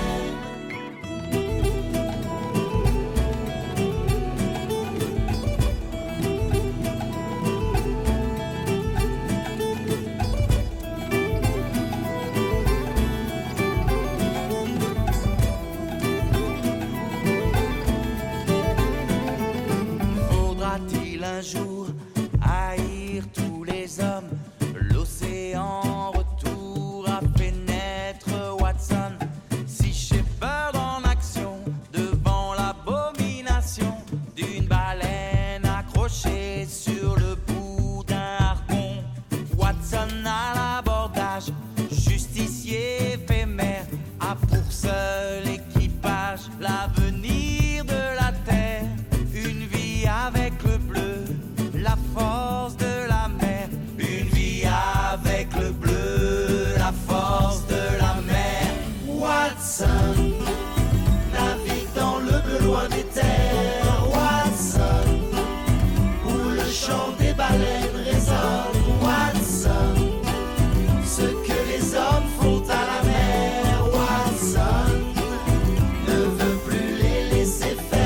Faudra-t-il un jour haïr tous les hommes? L'océan en retour a fait naître Watson. Si Shepard en action devant l'abomination d'une baleine accrochée sur le bout d'un harpon. Watson à l'abordage, justicier éphémère, a pour seul équipage l'avenir de la terre. Une vie avec le bleu, la force de la mer. Une vie avec le bleu, la force de la mer. Watson navigue dans le bleu loin des terres. Watson, où le chant des baleines résonne. Watson, ce que les hommes font à la mer. Watson ne veut plus les laisser faire.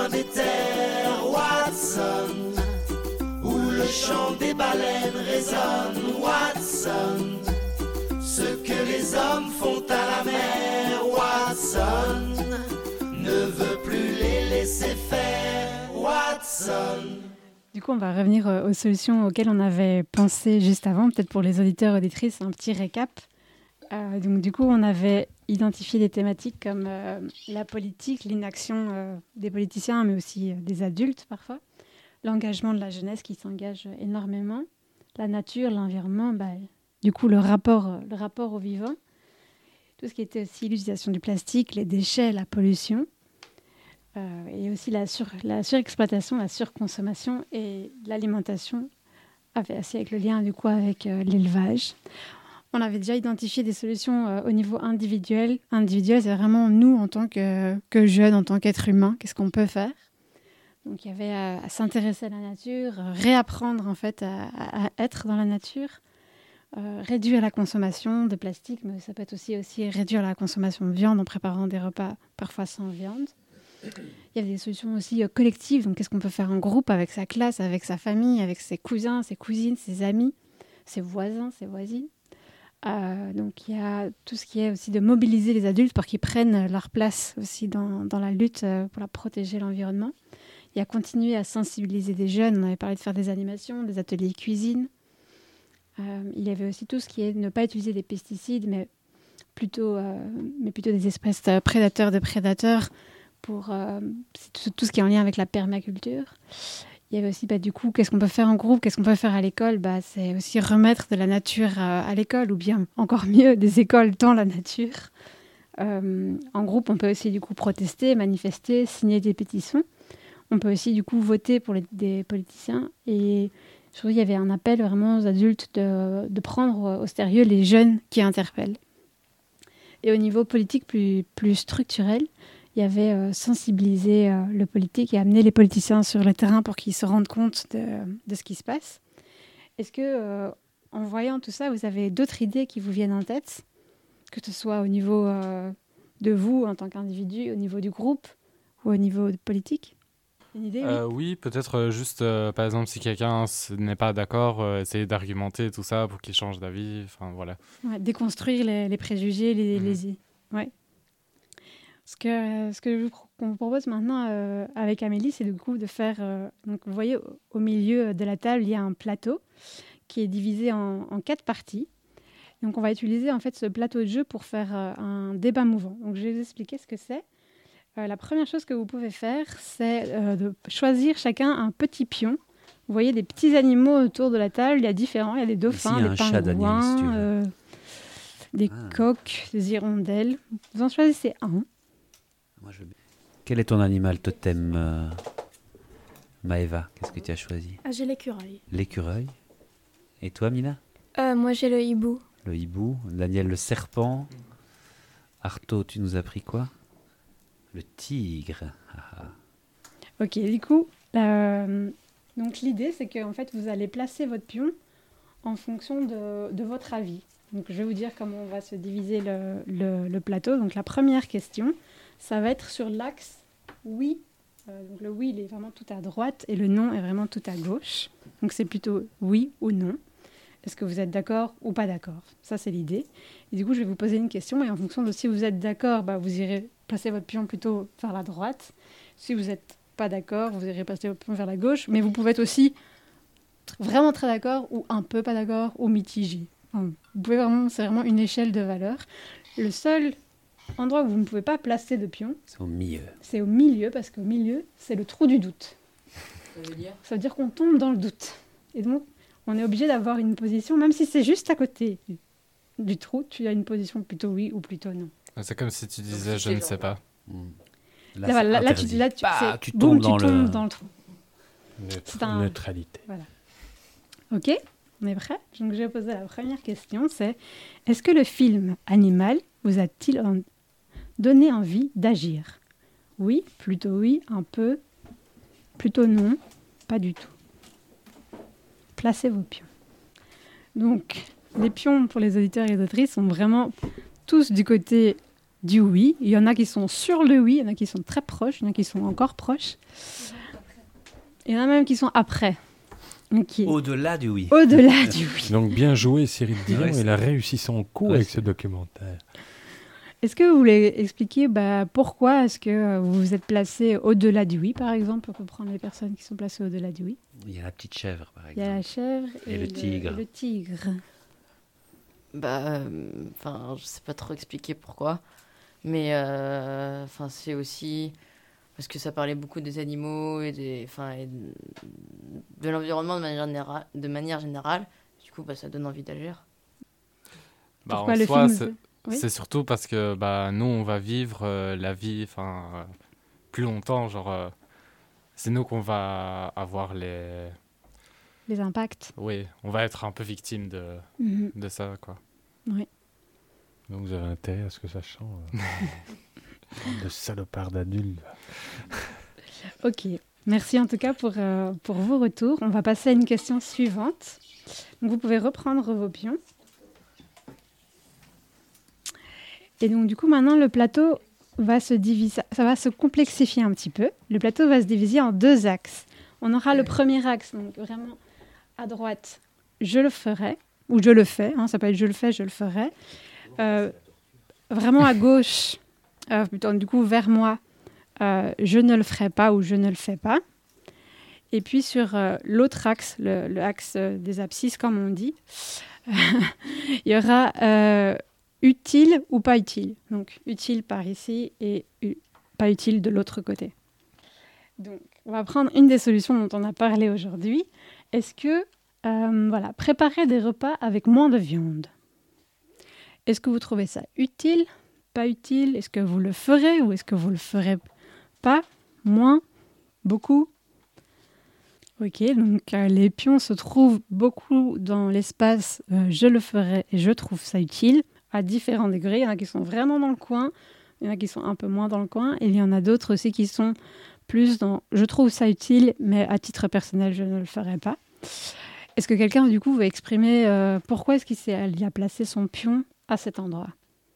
loin des terres, Watson, où le chant des baleines résonne, Watson, ce que les hommes font à la mer, Watson, ne veut plus les laisser faire, Watson. Du coup, on va revenir aux solutions auxquelles on avait pensé juste avant, peut-être pour les auditeurs et auditrices, un petit récap. Euh, donc, du coup, on avait identifié des thématiques comme euh, la politique, l'inaction euh, des politiciens, mais aussi euh, des adultes parfois, l'engagement de la jeunesse qui s'engage énormément, la nature, l'environnement, bah, du coup, le rapport, euh, le rapport au vivant, tout ce qui était aussi l'utilisation du plastique, les déchets, la pollution, euh, et aussi la, sur, la surexploitation, la surconsommation et l'alimentation, avec, aussi avec le lien du coup avec euh, l'élevage. On avait déjà identifié des solutions euh, au niveau individuel. Individuel, c'est vraiment nous en tant que, que jeunes, en tant qu'êtres humains, qu'est-ce qu'on peut faire. Donc il y avait à, à s'intéresser à la nature, euh, réapprendre en fait à, à, à être dans la nature, euh, réduire la consommation de plastique, mais ça peut être aussi, aussi réduire la consommation de viande en préparant des repas parfois sans viande. Il y avait des solutions aussi euh, collectives, donc qu'est-ce qu'on peut faire en groupe avec sa classe, avec sa famille, avec ses cousins, ses cousines, ses amis, ses voisins, ses voisines. Euh, donc il y a tout ce qui est aussi de mobiliser les adultes pour qu'ils prennent leur place aussi dans, dans la lutte euh, pour la protéger l'environnement. Il y a continuer à sensibiliser des jeunes. On avait parlé de faire des animations, des ateliers cuisine. Euh, il y avait aussi tout ce qui est ne pas utiliser des pesticides, mais plutôt, euh, mais plutôt des espèces prédateurs de prédateurs pour euh, tout, tout ce qui est en lien avec la permaculture. Il y avait aussi, bah, du coup, qu'est-ce qu'on peut faire en groupe, qu'est-ce qu'on peut faire à l'école, bah, c'est aussi remettre de la nature à, à l'école, ou bien, encore mieux, des écoles dans la nature. Euh, en groupe, on peut aussi, du coup, protester, manifester, signer des pétitions. On peut aussi, du coup, voter pour les, des politiciens. Et surtout, il y avait un appel vraiment aux adultes de, de prendre au sérieux les jeunes qui interpellent. Et au niveau politique plus, plus structurel, il y avait euh, sensibiliser euh, le politique et amener les politiciens sur le terrain pour qu'ils se rendent compte de, de ce qui se passe. Est-ce que, euh, en voyant tout ça, vous avez d'autres idées qui vous viennent en tête, que ce soit au niveau euh, de vous en tant qu'individu, au niveau du groupe ou au niveau politique? Une idée, oui, euh, oui, peut-être euh, juste, euh, par exemple, si quelqu'un n'est pas d'accord, euh, essayer d'argumenter tout ça pour qu'il change d'avis. Enfin, voilà. Ouais, déconstruire les, les préjugés, les... Mmh. les... Ouais. Ce que, ce que je vous propose maintenant euh, avec Amélie, c'est du coup de faire... Euh, donc vous voyez, au, au milieu de la table, il y a un plateau qui est divisé en, en quatre parties. Donc on va utiliser en fait ce plateau de jeu pour faire euh, un débat mouvant. Donc je vais vous expliquer ce que c'est. Euh, la première chose que vous pouvez faire, c'est euh, de choisir chacun un petit pion. Vous voyez des petits animaux autour de la table, il y a différents, il y a des dauphins, des pingouins, si euh, des ah. coqs, des hirondelles. Vous en choisissez un. Moi, je... Quel est ton animal totem, euh... Maëva? Qu'est-ce que tu as choisi? Ah, j'ai l'écureuil. L'écureuil. Et toi, Mina? euh, Moi, j'ai le hibou. Le hibou. Daniel, le serpent. Arto, tu nous as pris quoi? Le tigre. Ah. Ok, du coup, euh, donc l'idée, c'est que en fait, vous allez placer votre pion en fonction de, de votre avis. Donc, je vais vous dire comment on va se diviser le, le, le plateau. Donc, la première question, ça va être sur l'axe oui. Euh, donc, le oui, il est vraiment tout à droite et le non est vraiment tout à gauche. Donc, c'est plutôt oui ou non. Est-ce que vous êtes d'accord ou pas d'accord? Ça, c'est l'idée. Et du coup, je vais vous poser une question et en fonction de si vous êtes d'accord, bah, vous irez placer votre pion plutôt vers la droite. Si vous n'êtes pas d'accord, vous irez placer votre pion vers la gauche. Mais vous pouvez être aussi vraiment très d'accord ou un peu pas d'accord ou mitigé. Enfin, vous pouvez vraiment, c'est vraiment une échelle de valeur. Le seul endroit où vous ne pouvez pas placer de pion, c'est au milieu. C'est au milieu parce qu'au milieu, c'est le trou du doute. Ça veut dire Ça veut dire qu'on tombe dans le doute. Et donc, on est obligé d'avoir une position, même si c'est juste à côté du, du trou, tu as une position plutôt oui ou plutôt non. C'est comme si tu disais je ne sais pas. Mmh. Là, là, là, là, tu, là, tu, bah, tu boum, tombes dans, tu le... tombes dans le trou. Neutre, un... Neutralité. Voilà. Ok, on est prêt? Donc je vais poser la première question, c'est est-ce que le film Animal vous a-t-il en... donné envie d'agir? Oui, plutôt oui, un peu, plutôt non, pas du tout. Placez vos pions. Donc, les pions pour les auditeurs et les auditrices sont vraiment tous du côté du oui. Il y en a qui sont sur le oui, il y en a qui sont très proches, il y en a qui sont encore proches. Il y en a même qui sont après. Okay. Au-delà du oui. Au-delà du oui. Donc bien joué Cyril Dion, Ouais, il a réussi son coup Ouais, avec c'est- ce documentaire. Est-ce que vous voulez expliquer bah, pourquoi est-ce que euh, vous vous êtes placé au-delà du oui, par exemple? On peut prendre les personnes qui sont placées au-delà du oui. Il y a la petite chèvre, par Il y exemple. a la chèvre et, Et le tigre. et le tigre. Bah, enfin, je sais pas trop expliquer pourquoi, mais euh, enfin, c'est aussi parce que ça parlait beaucoup des animaux et des, enfin, et de, de l'environnement de manière générale, de manière générale. Du coup, bah, ça donne envie d'agir. Bah, Pourquoi en le soi, film c'est, Oui. c'est surtout parce que bah, nous, on va vivre euh, la vie enfin, euh, plus longtemps. Genre, euh, c'est nous qu'on va avoir les... Les impacts. Oui, on va être un peu victime de, Mhm. de ça, quoi. Oui. Donc vous avez intérêt à ce que ça change. Bande de salopards d'adultes. Ok. Merci en tout cas pour, euh, pour vos retours. On va passer à une question suivante. Donc, vous pouvez reprendre vos pions. Et donc du coup maintenant le plateau va se diviser, ça va se complexifier un petit peu. Le plateau va se diviser en deux axes. On aura le premier axe, donc vraiment à droite, je le ferai, ou je le fais, hein, ça peut être je le fais, je le ferai. Euh, vraiment à gauche, euh, plutôt du coup vers moi, euh, je ne le ferai pas ou je ne le fais pas. Et puis sur euh, l'autre axe, le, le axe euh, des abscisses comme on dit, il y aura euh, utile ou pas utile. Donc utile par ici et u- pas utile de l'autre côté. Donc on va prendre une des solutions dont on a parlé aujourd'hui. Est-ce que, euh, voilà, préparer des repas avec moins de viande. Est-ce que vous trouvez ça utile, pas utile? Est-ce que vous le ferez ou est-ce que vous le ferez pas? Moins? Beaucoup? Ok, donc euh, les pions se trouvent beaucoup dans l'espace euh, je le ferai et je trouve ça utile à différents degrés. Il y en a qui sont vraiment dans le coin, il y en a qui sont un peu moins dans le coin et il y en a d'autres aussi qui sont plus dans je trouve ça utile mais à titre personnel je ne le ferai pas. Est-ce que quelqu'un du coup veut exprimer euh, pourquoi est-ce qu'il s'est, il a placé son pion à cet endroit?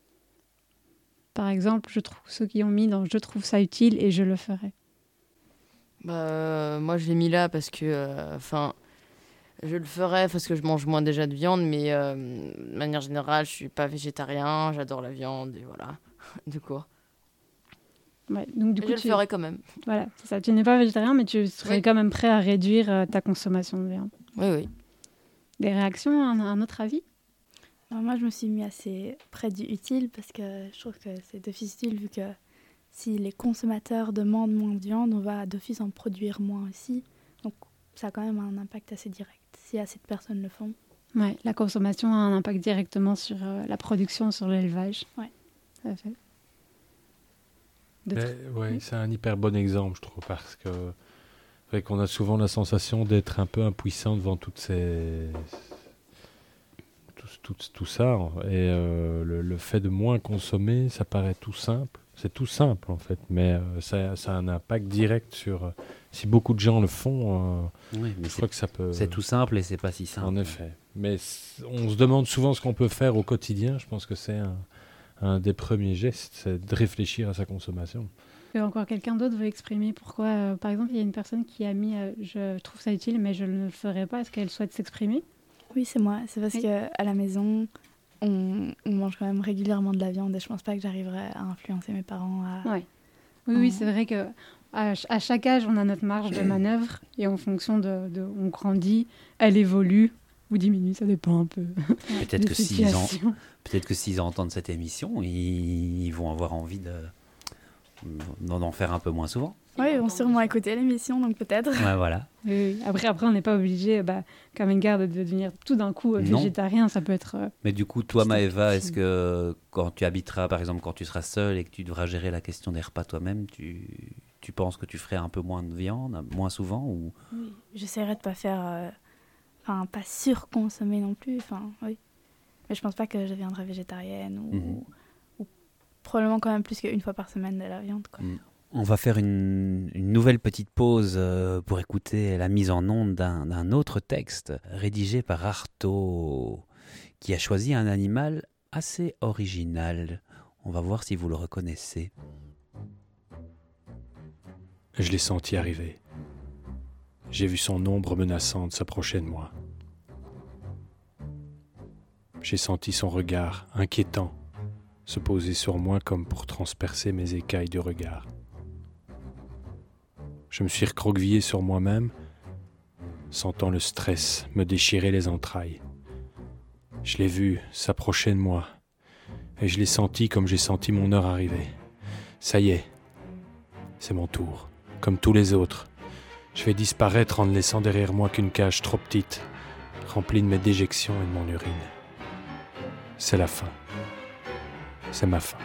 Par exemple, je trouve ceux qui ont mis dans je trouve ça utile et je le ferai. Bah, euh, moi, je l'ai mis là parce que, enfin, je le ferais parce que je mange moins déjà de viande, mais euh, de manière générale, je suis pas végétarien, j'adore la viande et voilà, du coup. Ouais, donc du Et coup, je le tu... ferai quand même. Voilà, c'est ça. Tu n'es pas végétarien, mais tu serais Oui. quand même prêt à réduire euh, ta consommation de viande. Oui, oui. Des réactions, un, un autre avis? Alors moi, je me suis mis assez près du utile parce que je trouve que c'est d'office utile vu que si les consommateurs demandent moins de viande, on va d'office en produire moins aussi. Donc ça a quand même un impact assez direct si assez de personnes le font. Ouais, la consommation a un impact directement sur euh, la production, sur l'élevage. Ouais. Ça fait. Mais, D'autres- ouais, Oui. c'est un hyper bon exemple, je trouve, parce que c'est vrai qu'on a souvent la sensation d'être un peu impuissant devant toutes ces tout, tout, tout ça. Et euh, le, le fait de moins consommer, ça paraît tout simple. C'est tout simple en fait, mais euh, ça, ça a un impact direct sur. Euh, si beaucoup de gens le font, euh, Oui, mais je crois que ça peut. C'est tout simple et c'est pas si simple. En effet. Mais c- on se demande souvent ce qu'on peut faire au quotidien. Je pense que c'est un, un des premiers gestes, c'est de réfléchir à sa consommation. Et encore quelqu'un d'autre veut exprimer pourquoi, euh, par exemple, il y a une personne qui a mis euh, je trouve ça utile, mais je ne le ferai pas. Est-ce qu'elle souhaite s'exprimer? Oui, c'est moi. C'est parce Oui. qu'à la maison, on, on mange quand même régulièrement de la viande et je pense pas que j'arriverai à influencer mes parents à... Ouais. Oui, oui, en- c'est vrai que à, ch- à chaque âge, on a notre marge de manœuvre et en fonction de, de on grandit, elle évolue ou diminue, ça dépend un peu. Peut-être des que s'ils en- situations. peut-être que s'ils entendent cette émission, ils, ils vont avoir envie de d'en en faire un peu moins souvent. Oui, ils vont sûrement écouter l'émission, donc peut-être. Ouais, voilà. Oui, oui. Après, après, on n'est pas obligé, bah, comme une garde, de devenir tout d'un coup euh, Non. végétarien. Ça peut être. euh, Mais du coup, toi, Petit à Maëva, petit. est-ce que quand tu habiteras, par exemple, quand tu seras seule et que tu devras gérer la question des repas toi-même, tu, tu penses que tu ferais un peu moins de viande, moins souvent ou... Oui, j'essaierai de pas faire... euh, Enfin, pas surconsommer non plus, enfin, oui. Mais je pense pas que je deviendrai végétarienne ou... Mhm. ou probablement quand même plus qu'une fois par semaine de la viande, quoi. Mm. On va faire une, une nouvelle petite pause euh, pour écouter la mise en onde d'un, d'un autre texte rédigé par Artaud, qui a choisi un animal assez original. On va voir si vous le reconnaissez. Je l'ai senti arriver. J'ai vu son ombre menaçante s'approcher de moi. J'ai senti son regard inquiétant se poser sur moi comme pour transpercer mes écailles de regard. Je me suis recroquevillé sur moi-même, sentant le stress me déchirer les entrailles. Je l'ai vu s'approcher de moi, et je l'ai senti comme j'ai senti mon heure arriver. Ça y est, c'est mon tour, comme tous les autres. Je vais disparaître en ne laissant derrière moi qu'une cage trop petite, remplie de mes déjections et de mon urine. C'est la fin. C'est ma fin.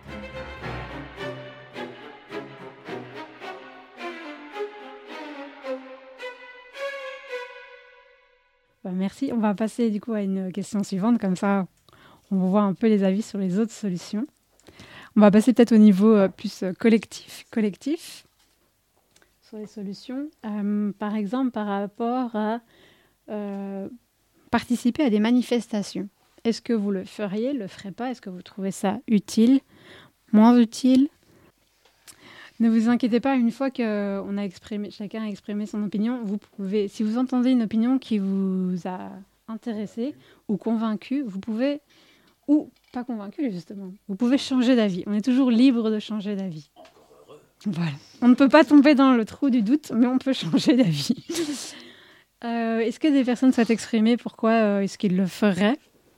Bah, merci. On va passer du coup à une question suivante, comme ça on voit un peu les avis sur les autres solutions. On va passer peut-être au niveau euh, plus euh, collectif, collectif sur les solutions. Euh, par exemple, par rapport à euh, participer à des manifestations. Est-ce que vous le feriez, le ferez pas? Est-ce que vous trouvez ça utile, moins utile? Ne vous inquiétez pas, une fois que on a exprimé, chacun a exprimé son opinion, vous pouvez, si vous entendez une opinion qui vous a intéressé ou convaincu, vous pouvez, ou pas convaincu justement, vous pouvez changer d'avis. On est toujours libre de changer d'avis. Voilà. On ne peut pas tomber dans le trou du doute, mais on peut changer d'avis. euh, est-ce que des personnes souhaitent exprimer pourquoi euh, est-ce qu'ils le feraient?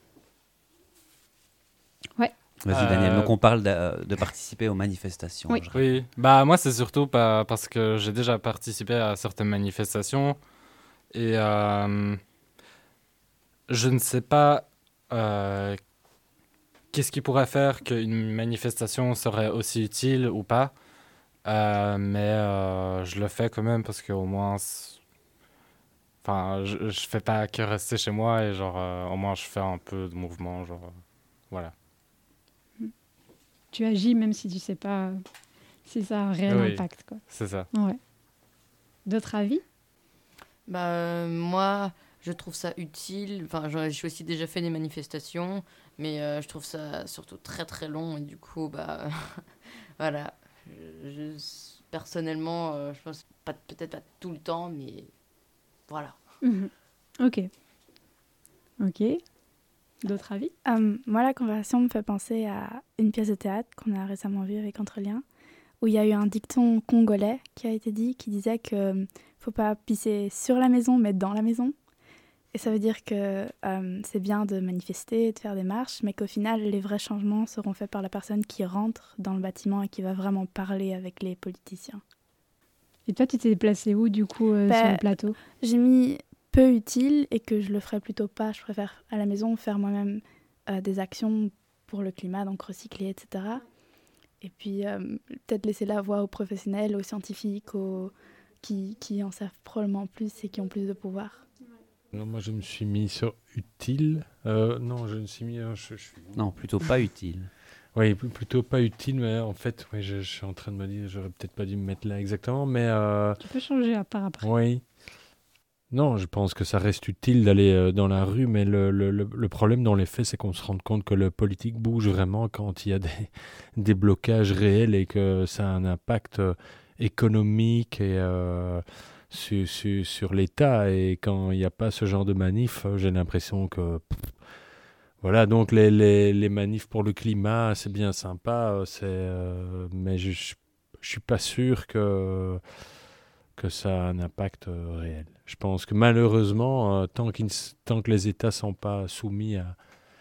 Ouais. Vas-y Daniel, euh... donc on parle de, de participer aux manifestations. Oui, oui. Bah, moi c'est surtout pas parce que j'ai déjà participé à certaines manifestations et euh, je ne sais pas euh, qu'est-ce qui pourrait faire qu'une manifestation serait aussi utile ou pas, euh, mais euh, je le fais quand même parce qu'au moins, enfin, je, je fais pas que rester chez moi et genre euh, au moins je fais un peu de mouvement, genre euh, voilà. Tu agis même si tu sais pas si ça a un réel oui, impact, quoi. C'est ça. Ouais. D'autres avis? Bah euh, moi, je trouve ça utile. Enfin, j'ai aussi déjà fait des manifestations, mais euh, je trouve ça surtout très très long et du coup, bah voilà. Je, je, personnellement, euh, je pense pas, peut-être pas tout le temps, mais voilà. Mmh. Ok. Ok. D'autres avis? um, Moi, la conversation me fait penser à une pièce de théâtre qu'on a récemment vue avec Entrelien, où il y a eu un dicton congolais qui a été dit, qui disait qu'il ne faut pas pisser sur la maison, mais dans la maison. Et ça veut dire que um, c'est bien de manifester, de faire des marches, mais qu'au final, les vrais changements seront faits par la personne qui rentre dans le bâtiment et qui va vraiment parler avec les politiciens. Et toi, tu t'es placée où, du coup, euh, bah, sur le plateau? J'ai mis peu utile et que je le ferais plutôt pas. Je préfère à la maison faire moi-même euh, des actions pour le climat, donc recycler, et cetera. Et puis euh, peut-être laisser la voix aux professionnels, aux scientifiques, aux... Qui, qui en savent probablement plus et qui ont plus de pouvoir. Non, moi je me suis mis sur utile. Euh, non, je me suis mis... Euh, je, je suis... Non, plutôt pas utile. Oui, plutôt pas utile, mais en fait, ouais, je, je suis en train de me dire, j'aurais peut-être pas dû me mettre là exactement, mais... Euh... Tu peux changer à part après. Oui. Non, je pense que ça reste utile d'aller euh, dans la rue, mais le, le, le problème dans les faits, c'est qu'on se rend compte que le politique bouge vraiment quand il y a des, des blocages réels et que ça a un impact euh, économique et euh, sur, sur, sur l'État. Et quand il n'y a pas ce genre de manif, j'ai l'impression que... Pff, voilà, donc les, les, les manifs pour le climat, c'est bien sympa, c'est, euh, mais je ne suis pas sûr que... que ça a un impact euh, réel. Je pense que malheureusement, euh, tant, qu'il, tant que les États ne sont pas soumis à,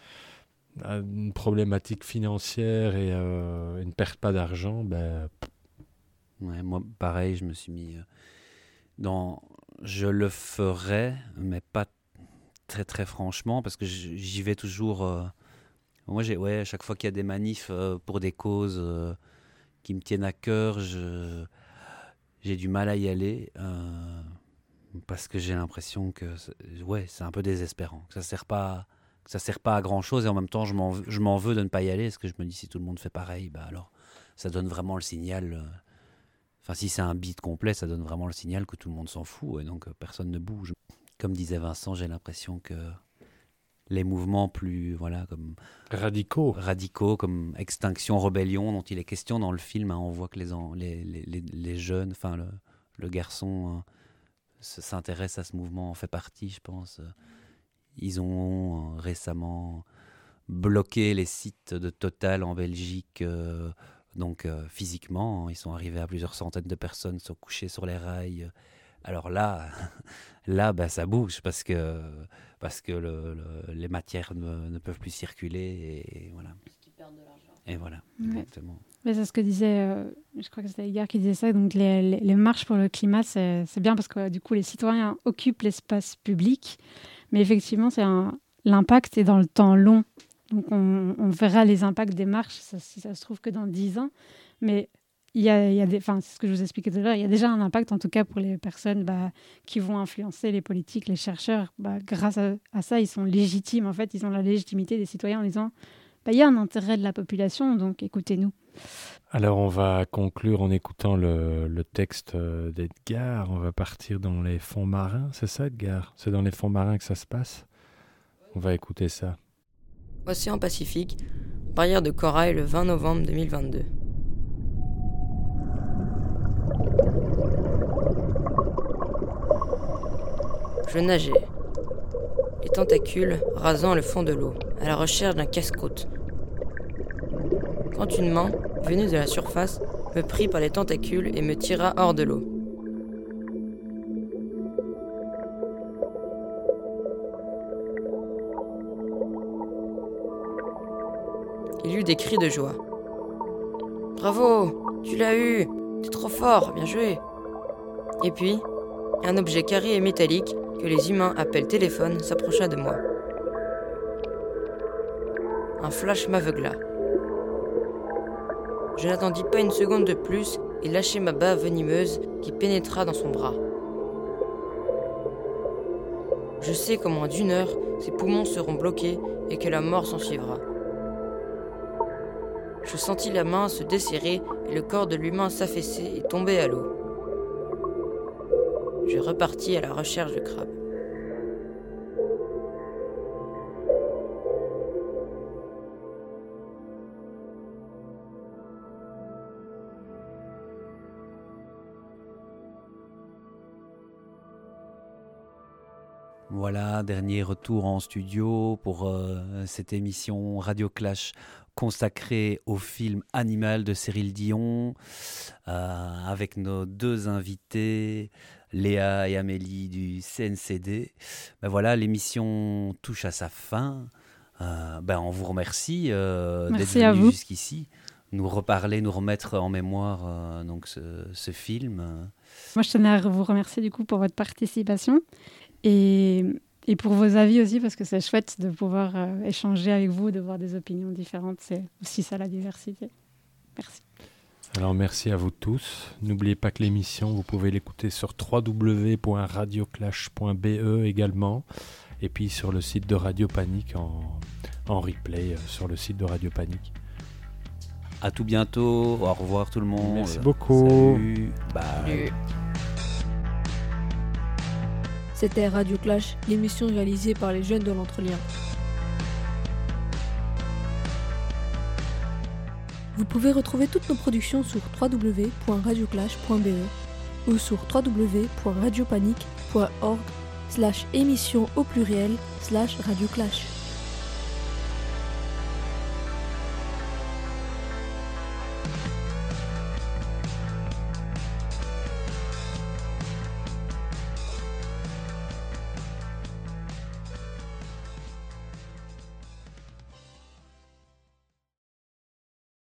à une problématique financière et euh, ils ne perdent pas d'argent, ben... Ouais, moi, pareil, je me suis mis euh, dans... Je le ferais, mais pas très très franchement, parce que j'y vais toujours... Euh... Moi, j'ai, ouais, à chaque fois qu'il y a des manifs euh, pour des causes euh, qui me tiennent à cœur, je... j'ai du mal à y aller euh, parce que j'ai l'impression que c'est, ouais, c'est un peu désespérant, que ça sert pas, que ça sert pas à grand chose et en même temps je m'en, je m'en veux de ne pas y aller parce que je me dis si tout le monde fait pareil, bah alors ça donne vraiment le signal. Euh, enfin, si c'est un beat complet, ça donne vraiment le signal que tout le monde s'en fout et donc euh, personne ne bouge. Comme disait Vincent, j'ai l'impression que les mouvements plus voilà comme radicaux, radicaux comme Extinction Rebellion dont il est question dans le film. Hein, on voit que les, les, les, les jeunes, enfin le, le garçon hein, s'intéresse à ce mouvement, en fait partie, je pense. Ils ont euh, récemment bloqué les sites de Total en Belgique, euh, donc euh, physiquement, ils sont arrivés à plusieurs centaines de personnes, sont couchés sur les rails. Alors là, là, bah, ça bouge parce que parce que le, le, les matières ne, ne peuvent plus circuler et, et voilà. Parce qu'ils perdent de l'argent. Et voilà, ouais. exactement. Mais c'est ce que disait, euh, je crois que c'était Edgar qui disait ça. Donc les, les, les marches pour le climat, c'est, c'est bien parce que du coup les citoyens occupent l'espace public, mais effectivement, c'est un, l'impact est dans le temps long. Donc on, on verra les impacts des marches, ça, si ça se trouve que dans dix ans, mais il y a, il y a des, enfin, c'est ce que je vous expliquais tout à l'heure, il y a déjà un impact, en tout cas pour les personnes bah, qui vont influencer les politiques, les chercheurs. Bah, grâce à, à ça, ils sont légitimes. En fait, ils ont la légitimité des citoyens en disant bah, il y a un intérêt de la population, donc écoutez-nous. Alors, on va conclure en écoutant le, le texte d'Edgar. On va partir dans les fonds marins, c'est ça, Edgar ? C'est dans les fonds marins que ça se passe ? On va écouter ça. Océan Pacifique, barrière de corail le vingt novembre deux mille vingt-deux. Je nageais, les tentacules rasant le fond de l'eau, à la recherche d'un casse-croûte. Quand une main, venue de la surface, me prit par les tentacules et me tira hors de l'eau. Il y eut des cris de joie. « Bravo, tu l'as eu, t'es trop fort, bien joué !» Et puis, un objet carré et métallique que les humains appellent téléphone s'approcha de moi. Un flash m'aveugla. Je n'attendis pas une seconde de plus et lâchai ma bave venimeuse qui pénétra dans son bras. Je sais qu'en moins d'une heure, ses poumons seront bloqués et que la mort s'en suivra. Je sentis la main se desserrer et le corps de l'humain s'affaisser et tomber à l'eau. Je repartis à la recherche de crabes. Voilà, dernier retour en studio pour euh, cette émission Radio Clash consacrée au film Animal de Cyril Dion, euh, avec nos deux invités, Léa et Amélie du C N C D. Ben voilà, l'émission touche à sa fin. Euh, ben on vous remercie euh, d'être venus jusqu'ici, nous reparler, nous remettre en mémoire euh, donc ce, ce film. Moi, je tenais à vous remercier du coup pour votre participation. Et, et pour vos avis aussi, parce que c'est chouette de pouvoir euh, échanger avec vous, de voir des opinions différentes. C'est aussi ça la diversité. Merci. Alors merci à vous tous. N'oubliez pas que l'émission, vous pouvez l'écouter sur w w w point radio clash point b e également. Et puis sur le site de Radio Panique en, en replay euh, sur le site de Radio Panique. À tout bientôt. Au revoir tout le monde. Merci beaucoup. Salut. Bye. Salut. C'était Radio Clash, l'émission réalisée par les jeunes de l'Entrelien. Vous pouvez retrouver toutes nos productions sur w w w point radio clash point b e ou sur w w w point radio panique point org slash émission au pluriel slash Radio Clash.